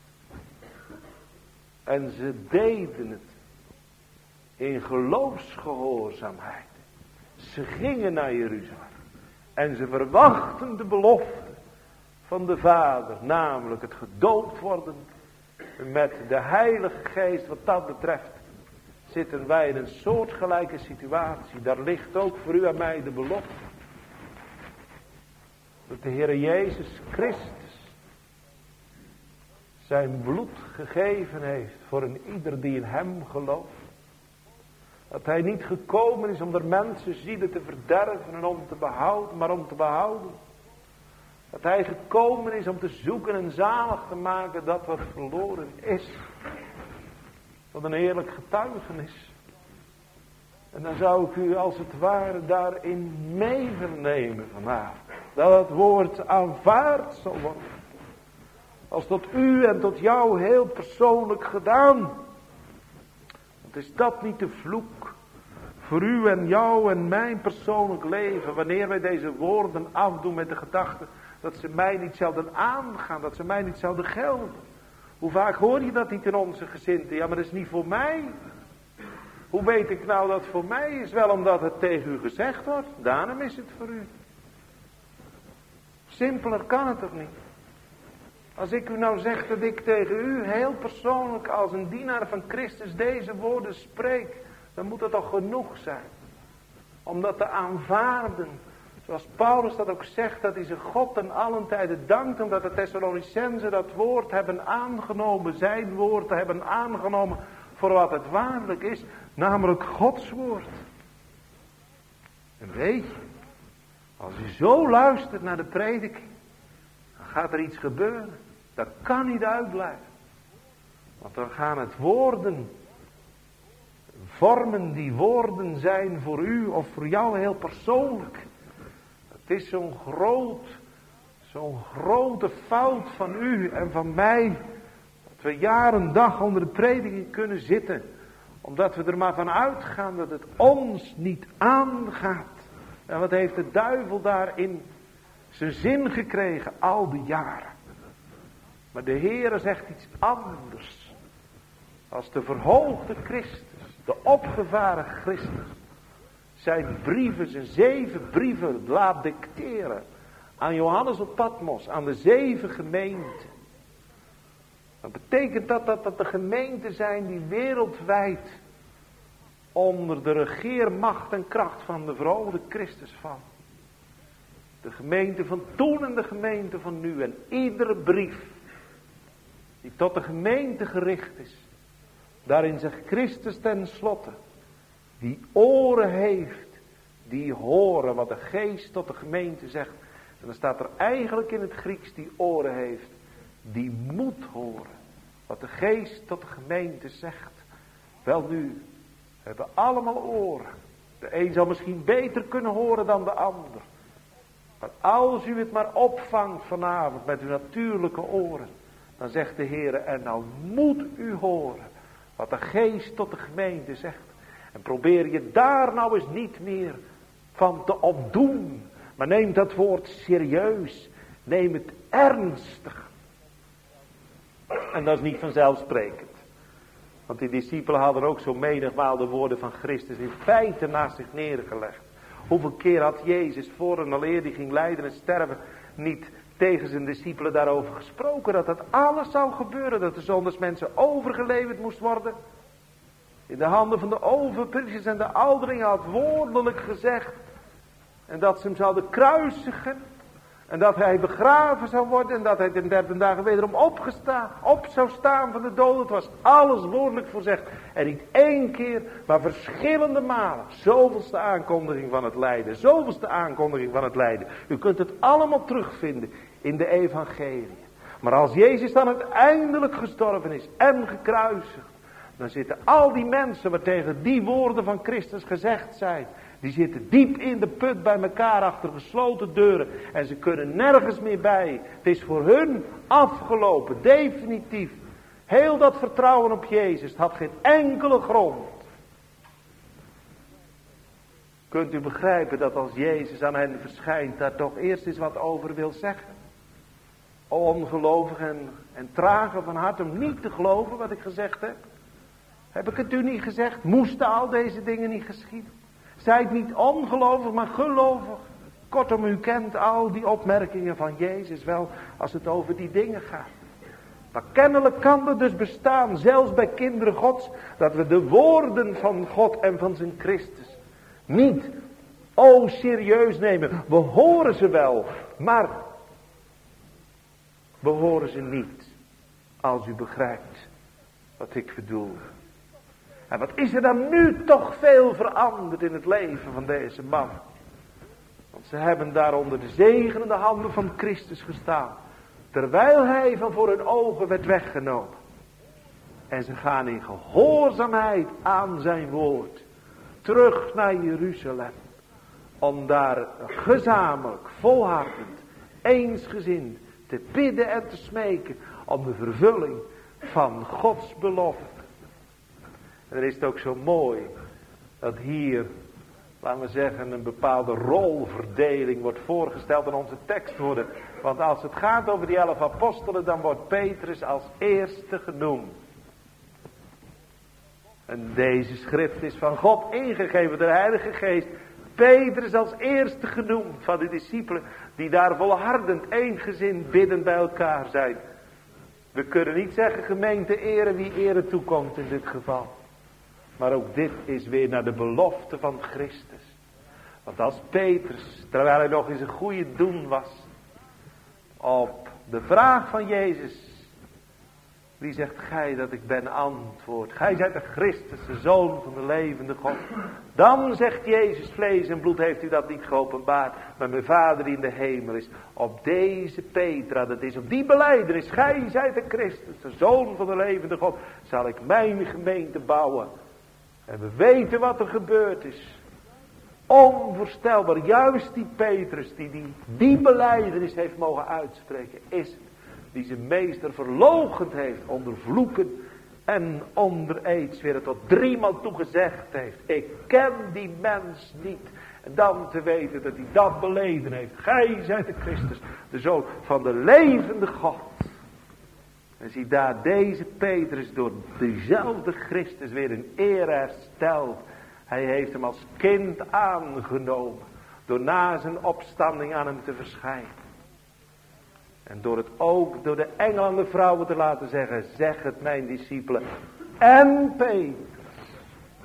En ze deden het in geloofsgehoorzaamheid. Ze gingen naar Jeruzalem. En ze verwachten de belofte van de Vader. Namelijk het gedoopt worden met de Heilige Geest. Wat dat betreft zitten wij in een soortgelijke situatie. Daar ligt ook voor u en mij de belofte. Dat de Heer Jezus Christus zijn bloed gegeven heeft voor een ieder die in hem gelooft. Dat hij niet gekomen is om de mensen zielen te verderven en om te behouden, maar om te behouden. Dat hij gekomen is om te zoeken en zalig te maken dat wat verloren is. Wat een heerlijk getuigenis. En dan zou ik u als het ware daarin meevernemen vanavond. Dat het woord aanvaard zal worden. Als tot u en tot jou heel persoonlijk gedaan. Want is dat niet de vloek voor u en jou en mijn persoonlijk leven. Wanneer wij deze woorden afdoen met de gedachte dat ze mij niet zouden aangaan. Dat ze mij niet zouden gelden. Hoe vaak hoor je dat niet in onze gezinten? Ja, maar dat is niet voor mij. Hoe weet ik nou dat het voor mij is? Wel omdat het tegen u gezegd wordt. Daarom is het voor u. Simpeler kan het toch niet? Als ik u nou zeg dat ik tegen u heel persoonlijk als een dienaar van Christus deze woorden spreek, dan moet dat toch genoeg zijn. Om dat te aanvaarden. Zoals Paulus dat ook zegt, dat hij zijn God ten allen tijde dankt, omdat de Thessalonicenzen dat woord hebben aangenomen, zijn woord hebben aangenomen voor wat het waarlijk is, namelijk Gods woord. En weet je, als je zo luistert naar de prediking, dan gaat er iets gebeuren. Dat kan niet uitblijven. Want dan gaan het woorden vormen die woorden zijn voor u of voor jou heel persoonlijk. Het is zo'n grote fout van u en van mij, dat we jaar en dag onder de prediking kunnen zitten, omdat we er maar van uitgaan dat het ons niet aangaat. En wat heeft de duivel daarin zijn zin gekregen al die jaren. Maar de Heere zegt iets anders. Als de verhoogde Christus, de opgevaren Christus, zijn brieven, zijn 7 brieven laat dicteren aan Johannes op Patmos, aan de 7 gemeenten. Dan betekent dat de gemeenten zijn die wereldwijd onder de regeermacht en kracht van de verhoogde Christus vallen. De gemeente van toen en de gemeente van nu. En iedere brief die tot de gemeente gericht is, daarin zegt Christus ten slotte, die oren heeft, die horen wat de geest tot de gemeente zegt. En dan staat er eigenlijk in het Grieks die oren heeft, die moet horen wat de geest tot de gemeente zegt. Wel nu, we hebben allemaal oren. De een zal misschien beter kunnen horen dan de ander. Maar als u het maar opvangt vanavond met uw natuurlijke oren, dan zegt de Heer, en nou moet u horen wat de geest tot de gemeente zegt. En probeer je daar nou eens niet meer van te opdoen. Maar neem dat woord serieus. Neem het ernstig. En dat is niet vanzelfsprekend. Want die discipelen hadden ook zo menigmaal de woorden van Christus in feite naast zich neergelegd. Hoeveel keer had Jezus voor en aleer die ging lijden en sterven niet tegen zijn discipelen daarover gesproken. Dat dat alles zou gebeuren. Dat de zondagsmensen overgeleverd moest worden. In de handen van de overpriesters en de ouderlingen had woordelijk gezegd. En dat ze hem zouden kruisigen. En dat hij begraven zou worden. En dat hij ten 3e dagen wederom op zou staan van de doden. Het was alles woordelijk voorzegd. En niet 1 keer, maar verschillende malen. Zoveelste aankondiging van het lijden. Zoveelste aankondiging van het lijden. U kunt het allemaal terugvinden in de evangelie. Maar als Jezus dan uiteindelijk gestorven is en gekruisigd, dan zitten al die mensen wat tegen die woorden van Christus gezegd zijn, die zitten diep in de put bij elkaar achter gesloten deuren. En ze kunnen nergens meer bij. Het is voor hun afgelopen, definitief. Heel dat vertrouwen op Jezus, het had geen enkele grond. Kunt u begrijpen dat als Jezus aan hen verschijnt, daar toch eerst eens wat over wil zeggen? O ongelovigen en tragen van hart om niet te geloven wat ik gezegd heb. Heb ik het u niet gezegd? Moesten al deze dingen niet geschieden? Zijt niet ongelovig, maar gelovig. Kortom, u kent al die opmerkingen van Jezus wel, als het over die dingen gaat. Maar kennelijk kan er dus bestaan, zelfs bij kinderen Gods, dat we de woorden van God en van zijn Christus niet serieus nemen. We horen ze wel, maar we horen ze niet. Als u begrijpt wat ik bedoel. En wat is er dan nu toch veel veranderd in het leven van deze man. Want ze hebben daar onder de zegenende handen van Christus gestaan. Terwijl hij van voor hun ogen werd weggenomen. En ze gaan in gehoorzaamheid aan zijn woord. Terug naar Jeruzalem. Om daar gezamenlijk, volhardend, eensgezind te bidden en te smeken. Om de vervulling van Gods belofte. En dan is het ook zo mooi dat hier, laten we zeggen, een bepaalde rolverdeling wordt voorgesteld in onze tekstwoorden. Want als het gaat over die 11 apostelen, dan wordt Petrus als eerste genoemd. En deze schrift is van God ingegeven door de Heilige Geest. Petrus als eerste genoemd van de discipelen die daar volhardend eensgezind biddend bij elkaar zijn. We kunnen niet zeggen gemeente ere wie ere toekomt in dit geval. Maar ook dit is weer naar de belofte van Christus. Want als Petrus, terwijl hij nog in zijn goede doen was, op de vraag van Jezus, wie zegt gij dat ik ben, antwoord, gij zijt de Christus, de Zoon van de levende God. Dan zegt Jezus, vlees en bloed heeft u dat niet geopenbaard, maar mijn Vader die in de hemel is. Op deze Petra, dat is op die belijdenis, gij zijt de Christus, de Zoon van de levende God, zal ik mijn gemeente bouwen. En we weten wat er gebeurd is. Onvoorstelbaar, juist die Petrus die belijdenis heeft mogen uitspreken, is het die zijn meester verloochend heeft onder vloeken en onder aids, weer het tot 3 maal toe gezegd heeft. Ik ken die mens niet. En dan te weten dat hij dat beleden heeft. Gij zijt de Christus, de Zoon van de levende God. En zie daar deze Petrus door dezelfde Christus weer in eer hersteld. Hij heeft hem als kind aangenomen. Door na zijn opstanding aan hem te verschijnen. En door het ook door de engel aan de vrouwen te laten zeggen. Zeg het mijn discipelen. En Petrus.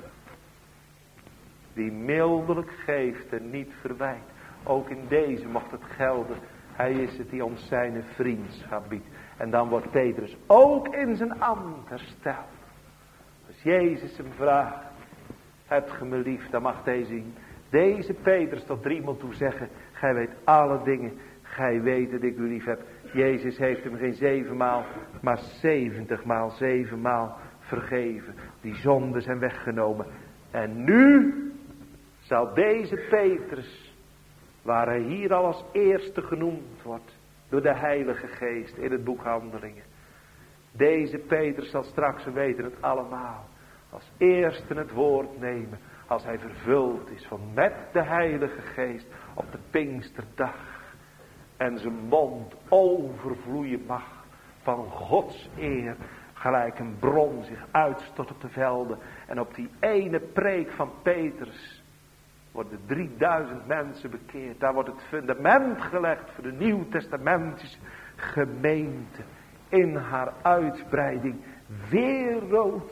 Die mildelijk geeft en niet verwijt. Ook in deze mocht het gelden. Hij is het die ons zijn vriendschap biedt. En dan wordt Petrus ook in zijn ambt hersteld. Als Jezus hem vraagt. Hebt ge me lief, dan mag deze Petrus tot 3 maal toe zeggen. Gij weet alle dingen. Gij weet dat ik u lief heb. Jezus heeft hem geen 7 maal, maar 70 maal, 7 maal vergeven. Die zonden zijn weggenomen. En nu zal deze Petrus, waar hij hier al als eerste genoemd wordt, door de Heilige Geest in het boek Handelingen. Deze Petrus zal straks, we weten het allemaal, als eerste het woord nemen. Als hij vervuld is van met de Heilige Geest op de Pinksterdag. En zijn mond overvloeien mag van Gods eer. Gelijk een bron zich uitstort op de velden. En op die ene preek van Petrus worden 3000 mensen bekeerd. Daar wordt het fundament gelegd voor de Nieuwtestamentische gemeente. In haar uitbreiding wereldwijd.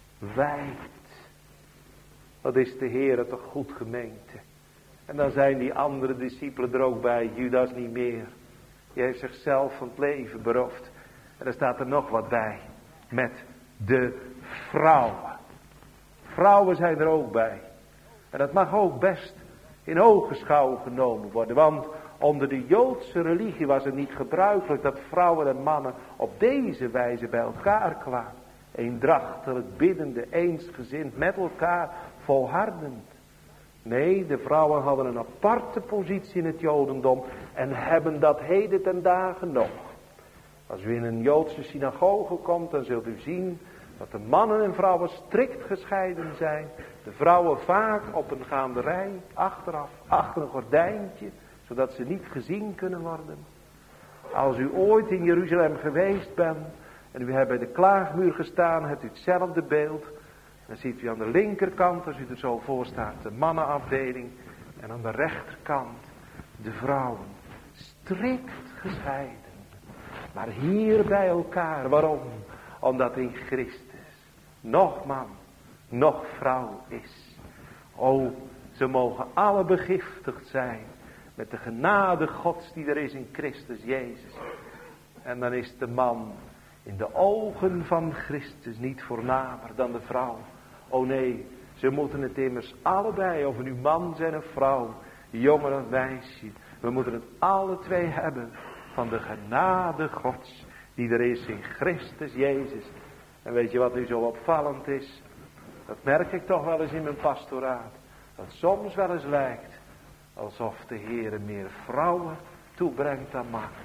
Wat is de Heere toch goed, gemeente. En dan zijn die andere discipelen er ook bij. Judas niet meer. Die heeft zichzelf van het leven beroofd. En er staat er nog wat bij. Met de vrouwen. Vrouwen zijn er ook bij. En dat mag ook best in ogenschouw genomen worden. Want onder de Joodse religie was het niet gebruikelijk dat vrouwen en mannen op deze wijze bij elkaar kwamen. Eendrachtelijk biddende, eensgezind met elkaar, volhardend. Nee, de vrouwen hadden een aparte positie in het Jodendom en hebben dat heden ten dagen nog. Als u in een Joodse synagoge komt, dan zult u zien dat de mannen en vrouwen strikt gescheiden zijn. De vrouwen vaak op een gaanderij, achteraf, achter een gordijntje, zodat ze niet gezien kunnen worden. Als u ooit in Jeruzalem geweest bent en u hebt bij de klaagmuur gestaan, hebt u hetzelfde beeld. Dan ziet u aan de linkerkant, als u er zo voor staat, de mannenafdeling. En aan de rechterkant de vrouwen. Strikt gescheiden. Maar hier bij elkaar. Waarom? Omdat in Christus nog man, nog vrouw is. O, ze mogen alle begiftigd zijn. Met de genade Gods die er is in Christus Jezus. En dan is de man in de ogen van Christus niet voornamer dan de vrouw. O nee, ze moeten het immers allebei, of nu man zijn of vrouw, jongen of meisje. We moeten het alle twee hebben van de genade Gods die er is in Christus Jezus. En weet je wat nu zo opvallend is? Dat merk ik toch wel eens in mijn pastoraat. Dat soms wel eens lijkt alsof de Heer meer vrouwen toebrengt dan mannen.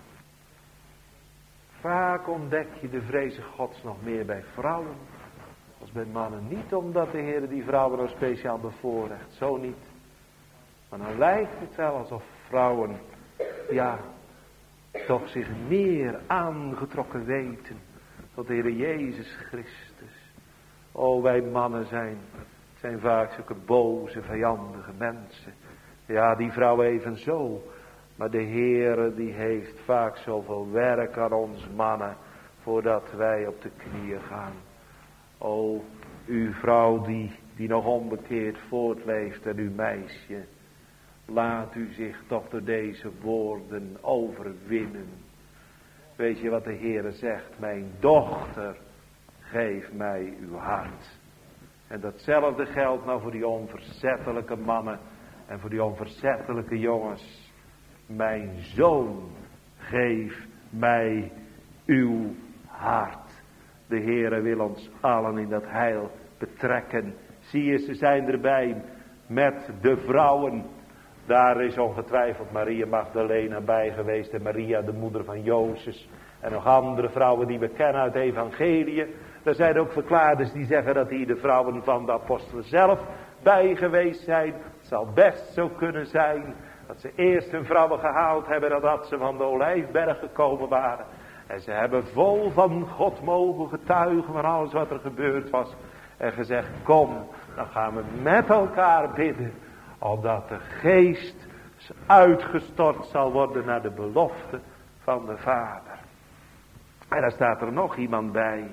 Vaak ontdek je de vreze Gods nog meer bij vrouwen als bij mannen. Niet omdat de Heer die vrouwen nog speciaal bevoorrecht. Zo niet. Maar dan lijkt het wel alsof vrouwen, ja, toch zich meer aangetrokken weten tot de Heer Jezus Christus. O, wij mannen zijn vaak zulke boze, vijandige mensen. Ja, die vrouw evenzo. Maar de Heere die heeft vaak zoveel werk aan ons mannen, voordat wij op de knieën gaan. O, uw vrouw die nog onbekeerd voortleeft en uw meisje. Laat u zich toch door deze woorden overwinnen. Weet je wat de Heere zegt? Mijn dochter, geef mij uw hart. En datzelfde geldt nou voor die onverzettelijke mannen en voor die onverzettelijke jongens. Mijn zoon, geef mij uw hart. De Heere wil ons allen in dat heil betrekken. Zie je, ze zijn erbij met de vrouwen. Daar is ongetwijfeld Maria Magdalena bij geweest. En Maria, de moeder van Jozef. En nog andere vrouwen die we kennen uit de evangelie. Er zijn ook verklaarders die zeggen dat hier de vrouwen van de apostelen zelf bij geweest zijn. Het zal best zo kunnen zijn dat ze eerst hun vrouwen gehaald hebben nadat ze van de Olijfberg gekomen waren. En ze hebben vol van God mogen getuigen van alles wat er gebeurd was. En gezegd, kom, dan gaan we met elkaar bidden. Opdat de geest uitgestort zal worden naar de belofte van de Vader. En daar staat er nog iemand bij.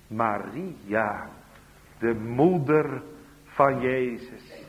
Maria, de moeder van Jezus.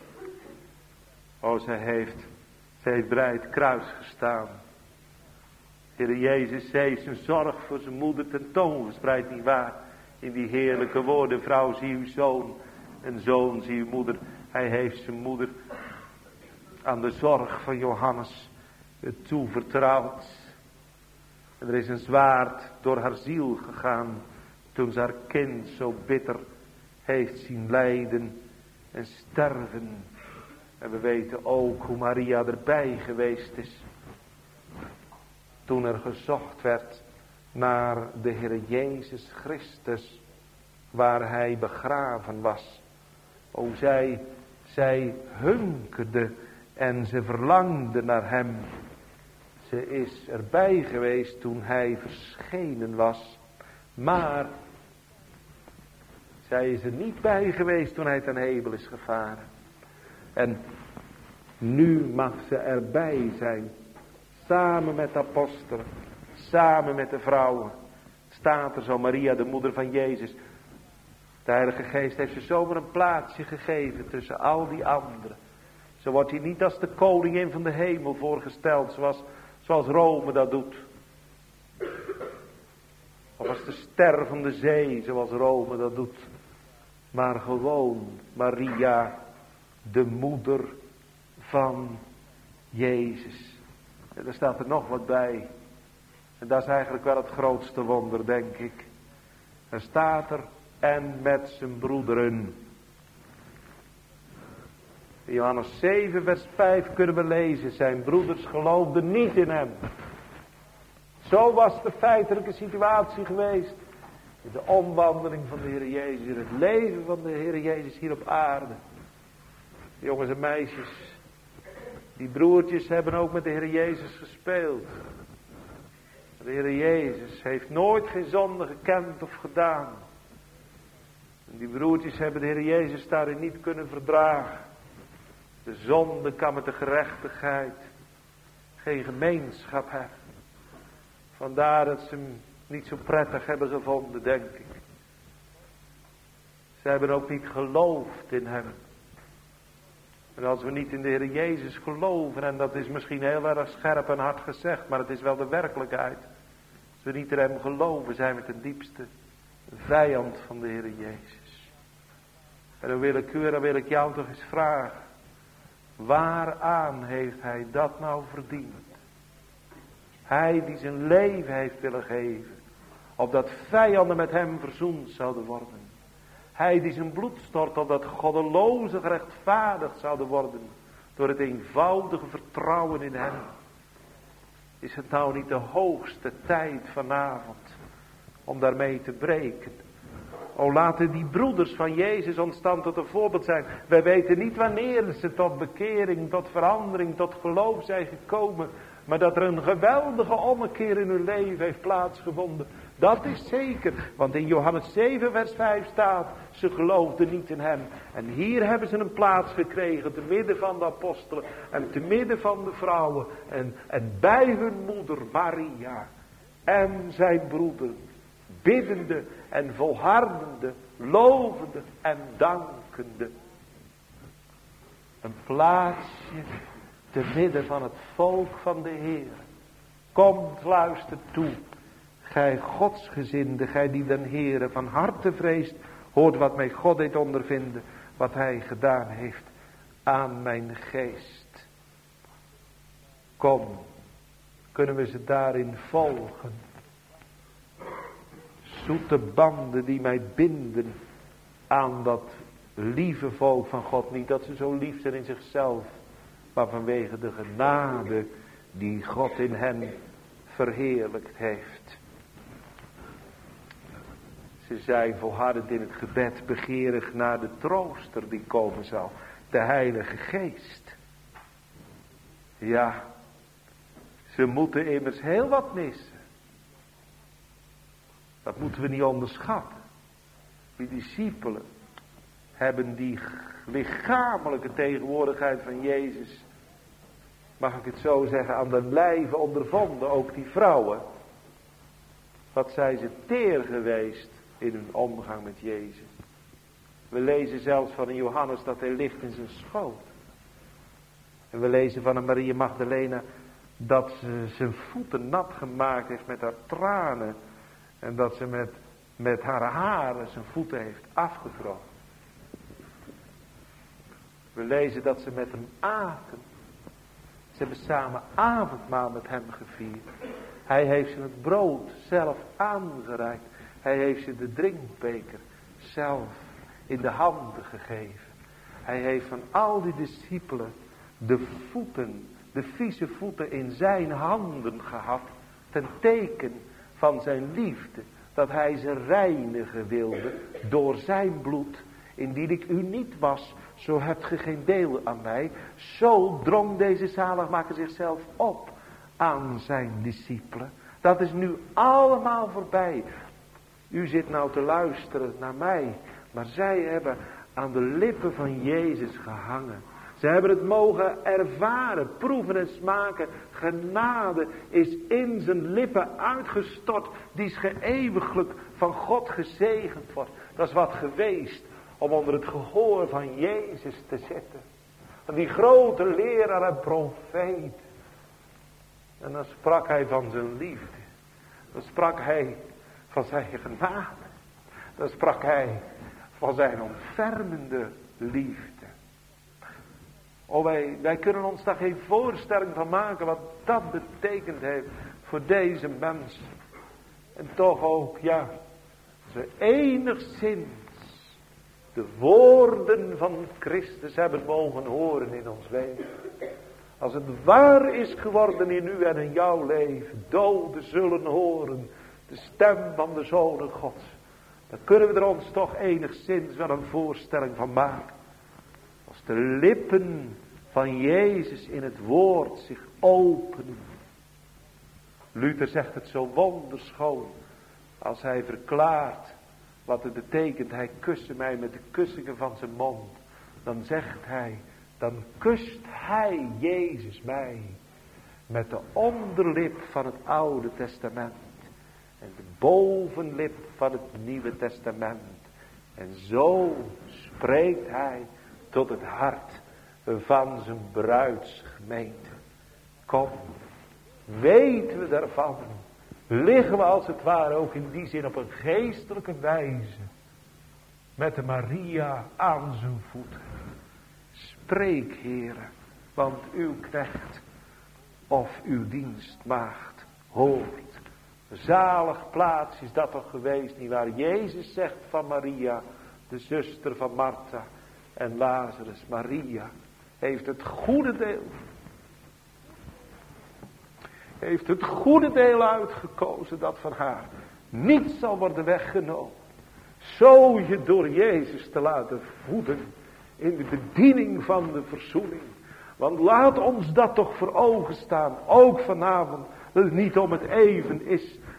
Oh, zij heeft bij het kruis gestaan. Heer Jezus heeft zijn zorg voor zijn moeder tentoongespreid, nietwaar? In die heerlijke woorden, vrouw zie uw zoon en zoon zie uw moeder. Hij heeft zijn moeder aan de zorg van Johannes toevertrouwd. En er is een zwaard door haar ziel gegaan toen ze haar kind zo bitter heeft zien lijden en sterven. En we weten ook hoe Maria erbij geweest is toen er gezocht werd naar de Heer Jezus Christus, waar hij begraven was. O, zij hunkerde en ze verlangde naar hem. Ze is erbij geweest toen hij verschenen was. Maar zij is er niet bij geweest toen hij ten hemel is gevaren. En nu mag ze erbij zijn. Samen met de apostelen. Samen met de vrouwen. Staat er zo Maria, de moeder van Jezus. De Heilige Geest heeft ze zomaar een plaatsje gegeven tussen al die anderen. Zo wordt hij niet als de koningin van de hemel voorgesteld. Zoals Rome dat doet. Of als de ster van de zee, zoals Rome dat doet. Maar gewoon Maria, de moeder van Jezus. En daar staat er nog wat bij. En dat is eigenlijk wel het grootste wonder, denk ik. Er staat er, en met zijn broederen. In Johannes 7 vers 5 kunnen we lezen. Zijn broeders geloofden niet in hem. Zo was de feitelijke situatie geweest. In de omwandeling van de Heer Jezus. In het leven van de Heer Jezus hier op aarde. Jongens en meisjes. Die broertjes hebben ook met de Heer Jezus gespeeld. De Heer Jezus heeft nooit geen zonde gekend of gedaan. En die broertjes hebben de Heer Jezus daarin niet kunnen verdragen. De zonde kan met de gerechtigheid geen gemeenschap hebben. Vandaar dat ze hem niet zo prettig hebben gevonden, denk ik. Ze hebben ook niet geloofd in hem. En als we niet in de Heer Jezus geloven, en dat is misschien heel erg scherp en hard gezegd, maar het is wel de werkelijkheid. Als we niet in hem geloven, zijn we ten diepste vijand van de Heer Jezus. En dan wil ik jou toch eens vragen. Waaraan heeft hij dat nou verdiend? Hij die zijn leven heeft willen geven. Opdat vijanden met hem verzoend zouden worden. Hij die zijn bloed stort opdat goddelozen gerechtvaardigd zouden worden. Door het eenvoudige vertrouwen in hem. Is het nou niet de hoogste tijd vanavond om daarmee te breken? O, laten die broeders van Jezus ons dan tot een voorbeeld zijn. Wij weten niet wanneer ze tot bekering, tot verandering, tot geloof zijn gekomen. Maar dat er een geweldige ommekeer in hun leven heeft plaatsgevonden. Dat is zeker. Want in Johannes 7 vers 5 staat, ze geloofden niet in hem. En hier hebben ze een plaats gekregen te midden van de apostelen. En te midden van de vrouwen. En bij hun moeder Maria. En zijn broeder. Biddende en volhardende. Lovende en dankende. Een plaatsje te midden van het volk van de Heer. Komt, luister toe. Gij godsgezinde, gij die den Heere van harte vreest. Hoort wat mij God deed ondervinden. Wat hij gedaan heeft aan mijn geest. Kom, kunnen we ze daarin volgen. Zoete banden die mij binden aan dat lieve volk van God. Niet dat ze zo lief zijn in zichzelf, maar vanwege de genade die God in hen verheerlijkt heeft. Ze zijn volhardend in het gebed, begeerig naar de trooster die komen zal. De Heilige Geest. Ja, ze moeten immers heel wat missen. Dat moeten we niet onderschatten. Die discipelen hebben die lichamelijke tegenwoordigheid van Jezus, mag ik het zo zeggen, aan de lijve ondervonden. Ook die vrouwen. Wat zijn ze teer geweest in hun omgang met Jezus. We lezen zelfs van een Johannes dat hij ligt in zijn schoot. En we lezen van een Maria Magdalena dat ze zijn voeten nat gemaakt heeft met haar tranen. En dat ze met haar haren zijn voeten heeft afgedroogd. We lezen dat ze met hem aten. Ze hebben samen avondmaal met hem gevierd. Hij heeft ze het brood zelf aangereikt. Hij heeft ze de drinkbeker zelf in de handen gegeven. Hij heeft van al die discipelen de voeten, de vieze voeten in zijn handen gehad. Ten teken van zijn liefde. Dat hij ze reinigen wilde door zijn bloed. Indien ik u niet was, zo hebt ge geen deel aan mij. Zo drong deze zaligmaker zichzelf op aan zijn discipelen. Dat is nu allemaal voorbij. U zit nou te luisteren naar mij. Maar zij hebben aan de lippen van Jezus gehangen. Ze hebben het mogen ervaren, proeven en smaken. Genade is in zijn lippen uitgestort. Die is geëeuwiglijk van God gezegend wordt. Dat is wat geweest om onder het gehoor van Jezus te zitten. Van die grote leraar en profeet. En dan sprak hij van zijn liefde. Dan sprak hij van zijn genade. Dan sprak hij van zijn ontfermende liefde. Oh, wij kunnen ons daar geen voorstelling van maken wat dat betekend heeft voor deze mensen. En toch ook, ja, ze enigszins de woorden van Christus hebben mogen horen in ons leven. Als het waar is geworden in u en in jouw leven, doden zullen horen de stem van de Zoon Gods. Dan kunnen we er ons toch enigszins wel een voorstelling van maken. Als de lippen van Jezus in het woord zich openen. Luther zegt het zo wonderschoon. Als hij verklaart wat het betekent. Hij kuste mij met de kussingen van zijn mond. Dan zegt hij. Dan kust hij, Jezus, mij. Met de onderlip van het Oude Testament. En de bovenlip van het Nieuwe Testament. En zo spreekt hij tot het hart van zijn bruidsgemeente. Kom, weten we daarvan. Liggen we als het ware ook in die zin op een geestelijke wijze. Met de Maria aan zijn voeten. Spreek, Heere, want uw knecht of uw dienstmaagd hoort. Zalig plaats is dat toch geweest, niet waar? Jezus zegt van Maria, de zuster van Martha en Lazarus. Maria heeft het goede deel. Heeft het goede deel uitgekozen dat van haar niet zal worden weggenomen. Zo je door Jezus te laten voeden in de bediening van de verzoening. Want laat ons dat toch voor ogen staan, ook vanavond, dat het niet om het even is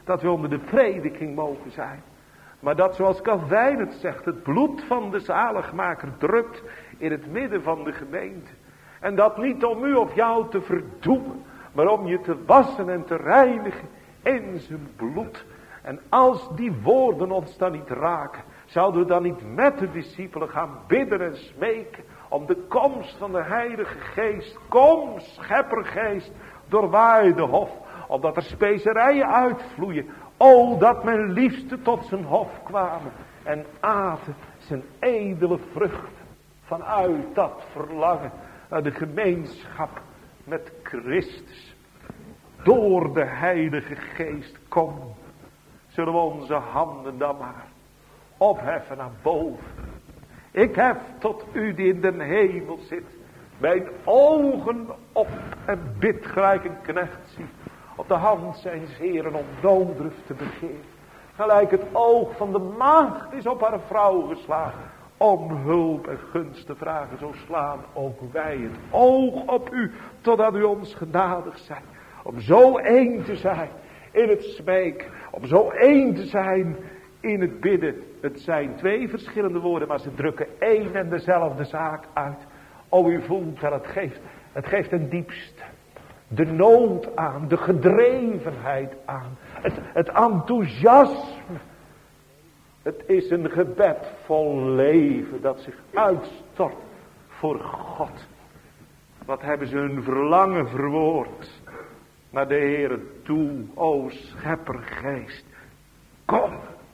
dat we onder de prediking mogen zijn. Maar dat, zoals Calvijn het zegt, het bloed van de zaligmaker drupt in het midden van de gemeente. En dat niet om u of jou te verdoemen, maar om je te wassen en te reinigen in zijn bloed. En als die woorden ons dan niet raken, zouden we dan niet met de discipelen gaan bidden en smeken om de komst van de Heilige Geest. Kom, Scheppergeest, doorwaai de hof, opdat er specerijen uitvloeien. O, dat mijn liefste tot zijn hof kwamen en aten zijn edele vruchten. Vanuit dat verlangen naar de gemeenschap met Christus. Door de Heilige Geest, kom. Zullen we onze handen dan maar opheffen naar boven. Ik hef tot u die in den hemel zit, mijn ogen op en bid gelijk een knecht ziet op de hand zijns Heren om dooddruft te begeven. Gelijk het oog van de maagd is op haar vrouw geslagen, om hulp en gunst te vragen, zo slaan ook wij het oog op u, totdat u ons genadig zijt. Om zo één te zijn in het smeken, om zo één te zijn in het bidden. Het zijn twee verschillende woorden, maar ze drukken één en dezelfde zaak uit. O, u voelt dat het geeft een diepste. De nood aan, de gedrevenheid aan, het enthousiasme. Het is een gebed vol leven dat zich uitstort voor God. Wat hebben ze hun verlangen verwoord naar de Heere toe, o Scheppergeest, kom.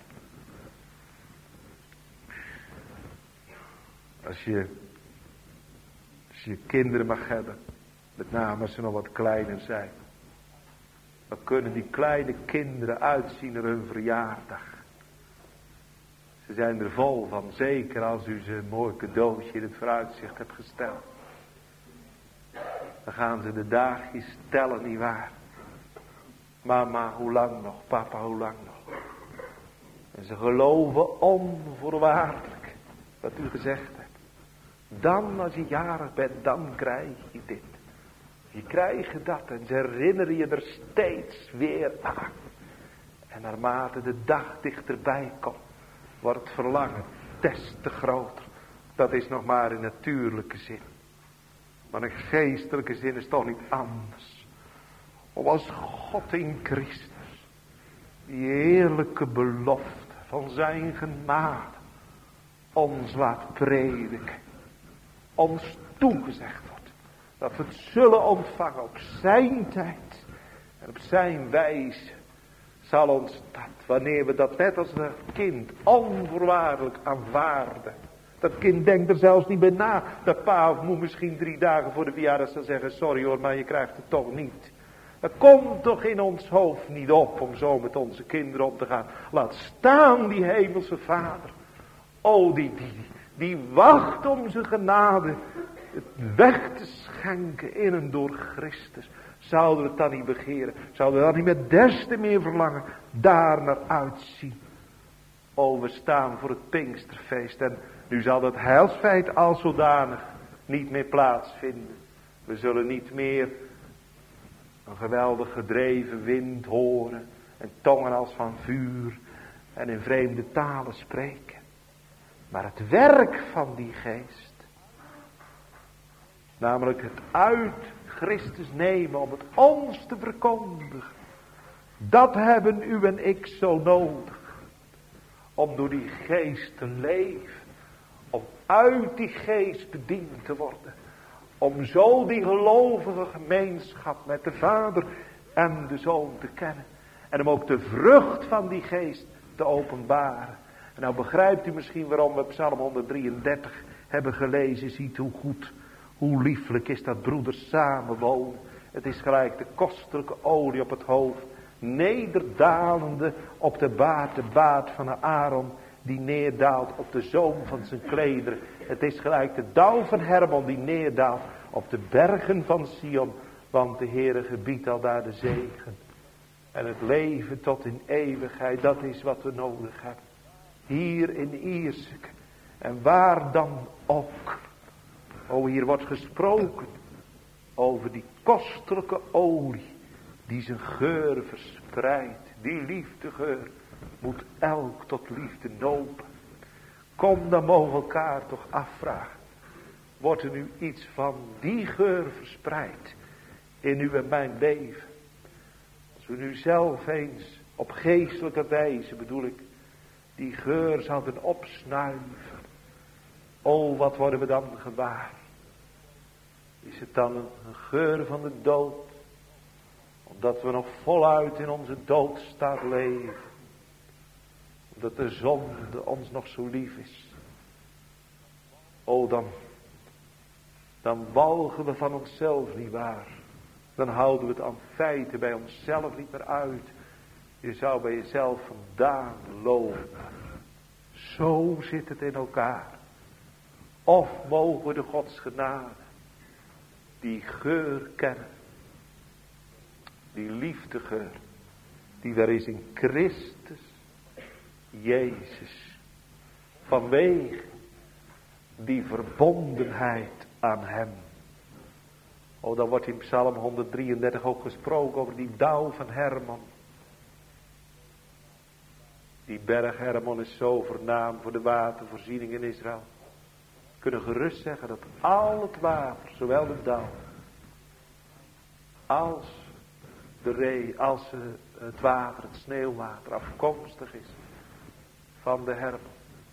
Als je kinderen mag hebben, met name als ze nog wat kleiner zijn, dan kunnen die kleine kinderen uitzien naar hun verjaardag. Ze zijn er vol van, zeker als u ze een mooi cadeautje in het vooruitzicht hebt gesteld. Dan gaan ze de dagjes tellen, nietwaar? Mama, hoe lang nog? Papa, hoe lang nog? En ze geloven onvoorwaardelijk wat u gezegd hebt. Dan, als je jarig bent, dan krijg je dit. Je krijgt dat en ze herinneren je er steeds weer aan. En naarmate de dag dichterbij komt, wordt het verlangen des te groter. Dat is nog maar in natuurlijke zin. Maar in geestelijke zin is het toch niet anders. Om als God in Christus die heerlijke belofte van zijn genade ons laat prediken. Ons toegezegd wordt dat we het zullen ontvangen op zijn tijd en op zijn wijze. Zal ons dat, wanneer we dat net als een kind onvoorwaardelijk aanvaarden. Dat kind denkt er zelfs niet bij na. Dat pa of moe misschien 3 dagen voor de verjaardag zal zeggen, sorry hoor, maar je krijgt het toch niet. Dat komt toch in ons hoofd niet op om zo met onze kinderen om te gaan. Laat staan die hemelse Vader. O, die wacht om zijn genade het weg te schenken in en door Christus. Zouden we het dan niet begeren? Zouden we dan niet met des te meer verlangen daar naar uitzien? O, we staan voor het Pinksterfeest en nu zal het heilsfeit als zodanig niet meer plaatsvinden. We zullen niet meer een geweldig gedreven wind horen en tongen als van vuur en in vreemde talen spreken. Maar het werk van die geest, namelijk het uit Christus nemen om het ons te verkondigen, dat hebben u en ik zo nodig. Om door die geest te leven, om uit die geest bediend te worden. Om zo die gelovige gemeenschap met de Vader en de Zoon te kennen. En om ook de vrucht van die geest te openbaren. En nou begrijpt u misschien waarom we Psalm 133 hebben gelezen. Ziet hoe goed, hoe lieflijk is dat broeders samenwonen. Het is gelijk de kostelijke olie op het hoofd. Nederdalende op de baard van Aaron. Die neerdaalt op de zoom van zijn klederen. Het is gelijk de dauw van Hermon die neerdaalt op de bergen van Sion. Want de Heere gebiedt al daar de zegen. En het leven tot in eeuwigheid, dat is wat we nodig hebben. Hier in Ierseke. En waar dan ook. O, hier wordt gesproken over die kostelijke olie. die zijn geur verspreidt. Die liefdegeur moet elk tot liefde nopen. Kom, dan mogen we elkaar toch afvragen. Wordt er nu iets van die geur verspreid in uw en mijn leven? Als we nu zelf eens op geestelijke wijze, bedoel ik, die geur zouden opsnuiven. O, wat worden we dan gewaar? Is het dan een geur van de dood? Omdat we nog voluit in onze doodstaat leven. Omdat de zonde ons nog zo lief is. O, dan walgen we van onszelf niet waar. Dan houden we het aan feiten bij onszelf niet meer uit. Je zou bij jezelf vandaan lopen. Zo zit het in elkaar. Of mogen we de Gods genade, die geur kennen. Die liefdegeur, die er is in Christus Jezus. Vanwege die verbondenheid aan hem. Oh, dan wordt in Psalm 133 ook gesproken over die dauw van Hermon. Die berg Hermon is zo voornaam voor de watervoorziening in Israël. We kunnen gerust zeggen dat al het water, zowel de dauw als de ree, als het water, het sneeuwwater, afkomstig is van de Hermon.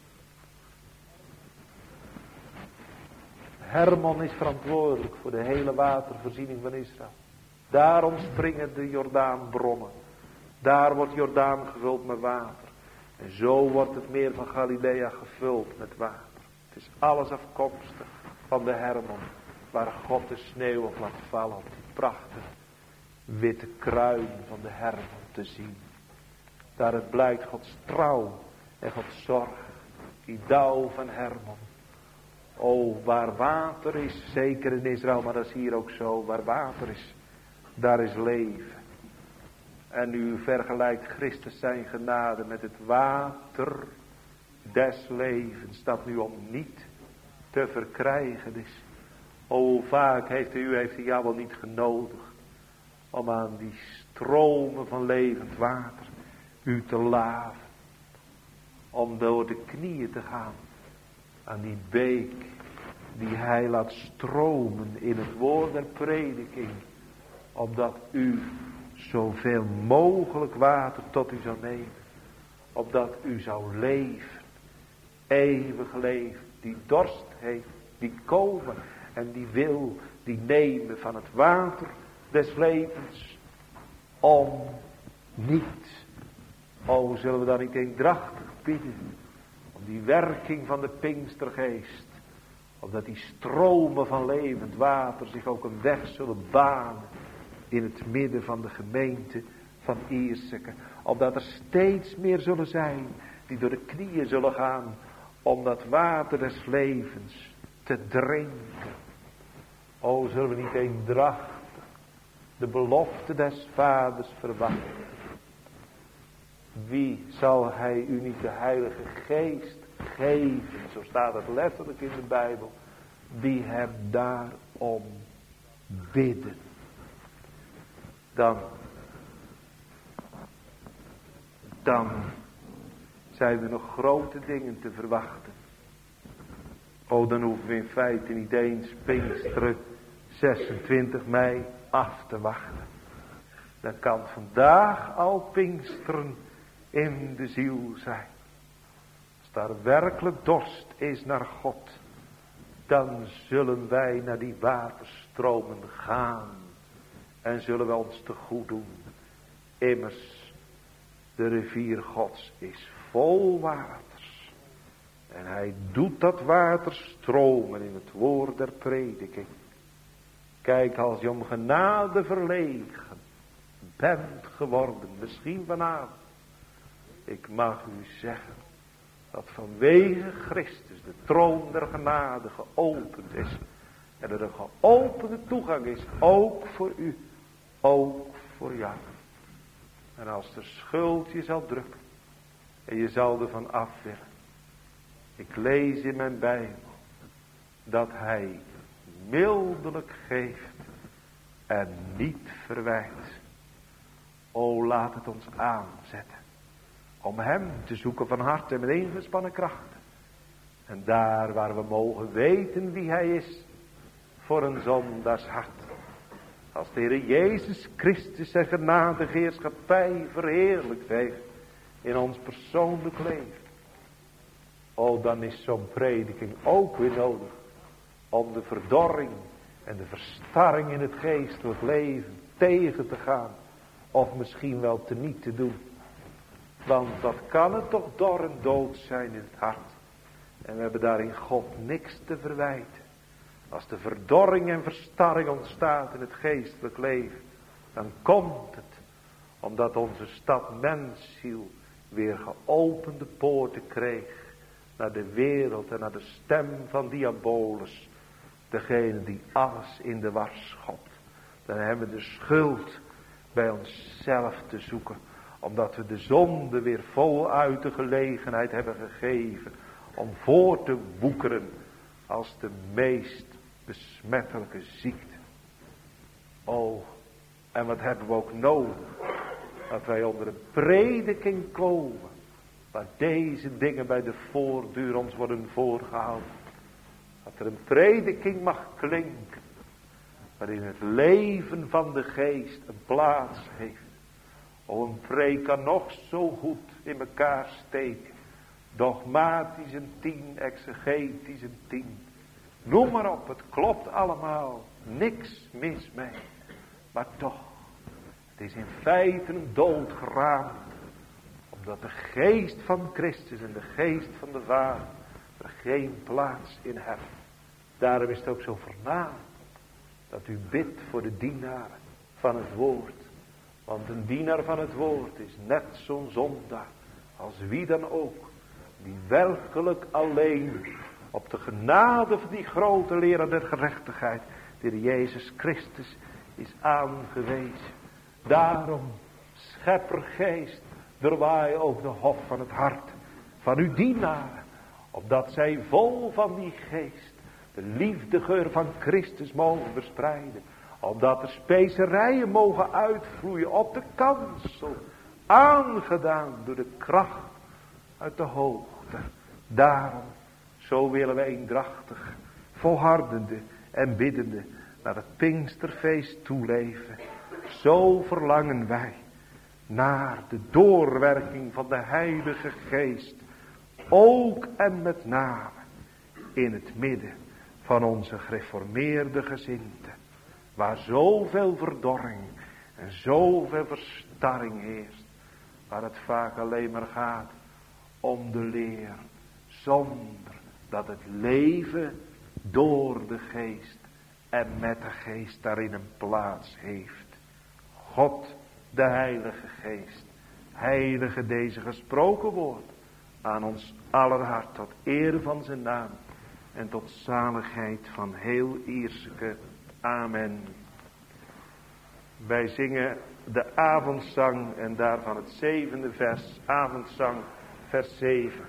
Hermon is verantwoordelijk voor de hele watervoorziening van Israël. Daar ontspringen de Jordaanbronnen. Daar wordt Jordaan gevuld met water. En zo wordt het meer van Galilea gevuld met water. Het is alles afkomstig van de Hermon. Waar God de sneeuw op laat vallen. Op die prachtige witte kruin van de Hermon te zien. Daar het blijkt Gods trouw en Gods zorg. Die dauw van Hermon. O, waar water is, zeker in Israël, maar dat is hier ook zo. Waar water is, daar is leven. En u vergelijkt Christus zijn genade met het water des levens, dat nu om niet te verkrijgen is. O, vaak heeft hij jou wel niet genodigd om aan die stromen van levend water u te laven. Om door de knieën te gaan aan die beek die hij laat stromen in het woord der prediking. Opdat u zoveel mogelijk water tot u zou nemen. Opdat u zou leven. Eeuwig leven. Die dorst heeft. Die komen. En die wil. Die nemen van het water des levens. Om niet. O, zullen we dan niet eendrachtig bidden. Om die werking van de Pinkstergeest. Opdat die stromen van levend water zich ook een weg zullen banen. In het midden van de gemeente van Ierseke. Opdat er steeds meer zullen zijn die door de knieën zullen gaan. Om dat water des levens te drinken. O, zullen we niet eendrachtig de belofte des vaders verwachten. Wie zal hij u niet de Heilige Geest geven? Zo staat het letterlijk in de Bijbel. Die hem daarom bidden. Dan zijn er nog grote dingen te verwachten. O, dan hoeven we in feite niet eens Pinksteren 26 mei af te wachten. Dan kan vandaag al Pinksteren in de ziel zijn. Als daar werkelijk dorst is naar God, dan zullen wij naar die waterstromen gaan. En zullen we ons te goed doen. Immers, de rivier Gods is vol waters. En hij doet dat water stromen in het woord der prediking. Kijk, als je om genade verlegen bent geworden, misschien vanavond. Ik mag u zeggen, dat vanwege Christus de troon der genade geopend is. En er een geopende toegang is, ook voor u, ook voor jou. En als de schuld je zal drukken, en je zal ervan af willen. Ik lees in mijn Bijbel, dat hij mildelijk geeft en niet verwijt. O, laat het ons aanzetten. Om hem te zoeken van harte en met ingespannen krachten. En daar waar we mogen weten wie hij is. Voor een zondaars hart. Als de Heer Jezus Christus zijn genadige heerschappij verheerlijkt heeft. In ons persoonlijk leven. O, dan is zo'n prediking ook weer nodig. Om de verdorring en de verstarring in het geestelijk leven tegen te gaan. Of misschien wel teniet te doen. Want dat kan het toch dor en dood zijn in het hart. En we hebben daarin God niks te verwijten. Als de verdorring en verstarring ontstaat in het geestelijk leven. Dan komt het. Omdat onze stad mensziel weer geopende poorten kreeg. Naar de wereld en naar de stem van Diabolus. Degene die alles in de war schopt. Dan hebben we de schuld bij onszelf te zoeken. Omdat we de zonde weer voluit de gelegenheid hebben gegeven. Om voor te woekeren als de meest besmettelijke ziekte. Oh, en wat hebben we ook nodig. Dat wij onder een prediking komen. Waar deze dingen bij de voordeur ons worden voorgehouden. Dat er een prediking mag klinken. Waarin het leven van de geest een plaats heeft. O, een preek kan nog zo goed in elkaar steken. Dogmatisch een 10, exegetisch een 10. Noem maar op, het klopt allemaal. Niks mis mee. Maar toch, het is in feite een doodgraaf. Omdat de geest van Christus en de geest van de Vader er geen plaats in hebben. Daarom is het ook zo voornaam dat u bidt voor de dienaren van het woord. Want een dienaar van het woord is net zo'n zondaar als wie dan ook. Die werkelijk alleen op de genade van die grote leraar der gerechtigheid, de Jezus Christus, is aangewezen. Daarom, scheppergeest, doorwaai over de hof van het hart van uw dienaren. Opdat zij vol van die geest de liefdegeur van Christus mogen verspreiden. Opdat er specerijen mogen uitvloeien op de kansel. Aangedaan door de kracht uit de hoogte. Daarom, zo willen wij eendrachtig, volhardende en biddende naar het Pinksterfeest toeleven. Zo verlangen wij naar de doorwerking van de Heilige Geest. Ook en met name in het midden van onze gereformeerde gezinten. Waar zoveel verdorring en zoveel verstarring heerst. Waar het vaak alleen maar gaat om de leer. Zonder dat het leven door de geest en met de geest daarin een plaats heeft. God, de Heilige Geest. Heilige deze gesproken woord. Aan ons aller hart tot eer van zijn naam. En tot zaligheid van heel Ierseke. Amen. Wij zingen de avondzang en daarvan het 7e vers. Avondzang vers 7.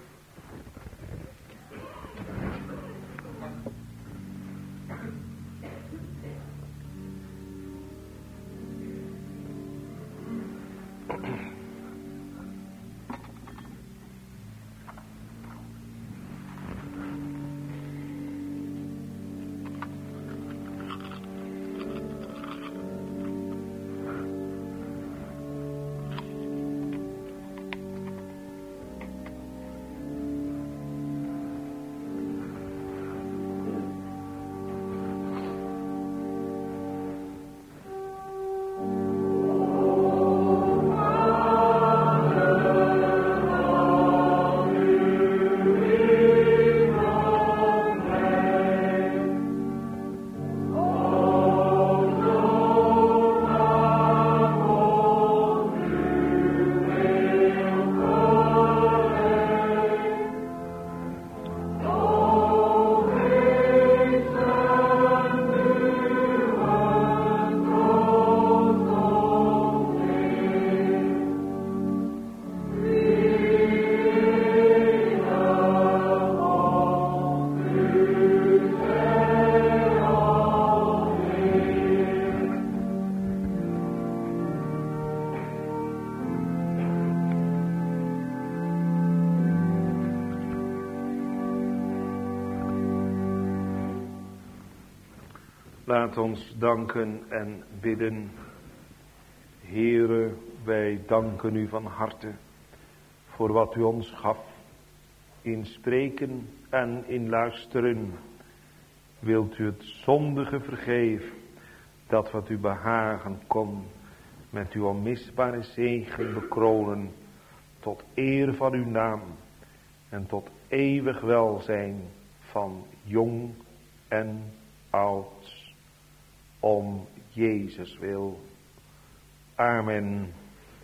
Laat ons danken en bidden. Heere, wij danken u van harte voor wat u ons gaf. In spreken en in luisteren. Wilt u het zondige vergeven, dat wat u behagen kon, met uw onmisbare zegen bekronen, tot eer van uw naam en tot eeuwig welzijn van jong en oud, om Jezus wil. Amen.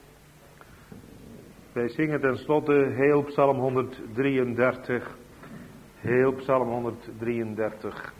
Wij zingen tenslotte heel Psalm 133. Heel Psalm 133.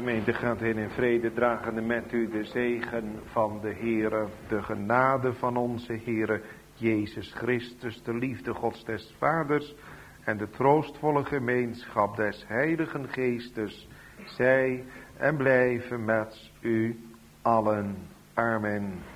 gemeente gaat heen in vrede, dragende met u de zegen van de Heere, de genade van onze Heere Jezus Christus, de liefde Gods des Vaders en de troostvolle gemeenschap des Heiligen Geestes, zij en blijven met u allen. Amen.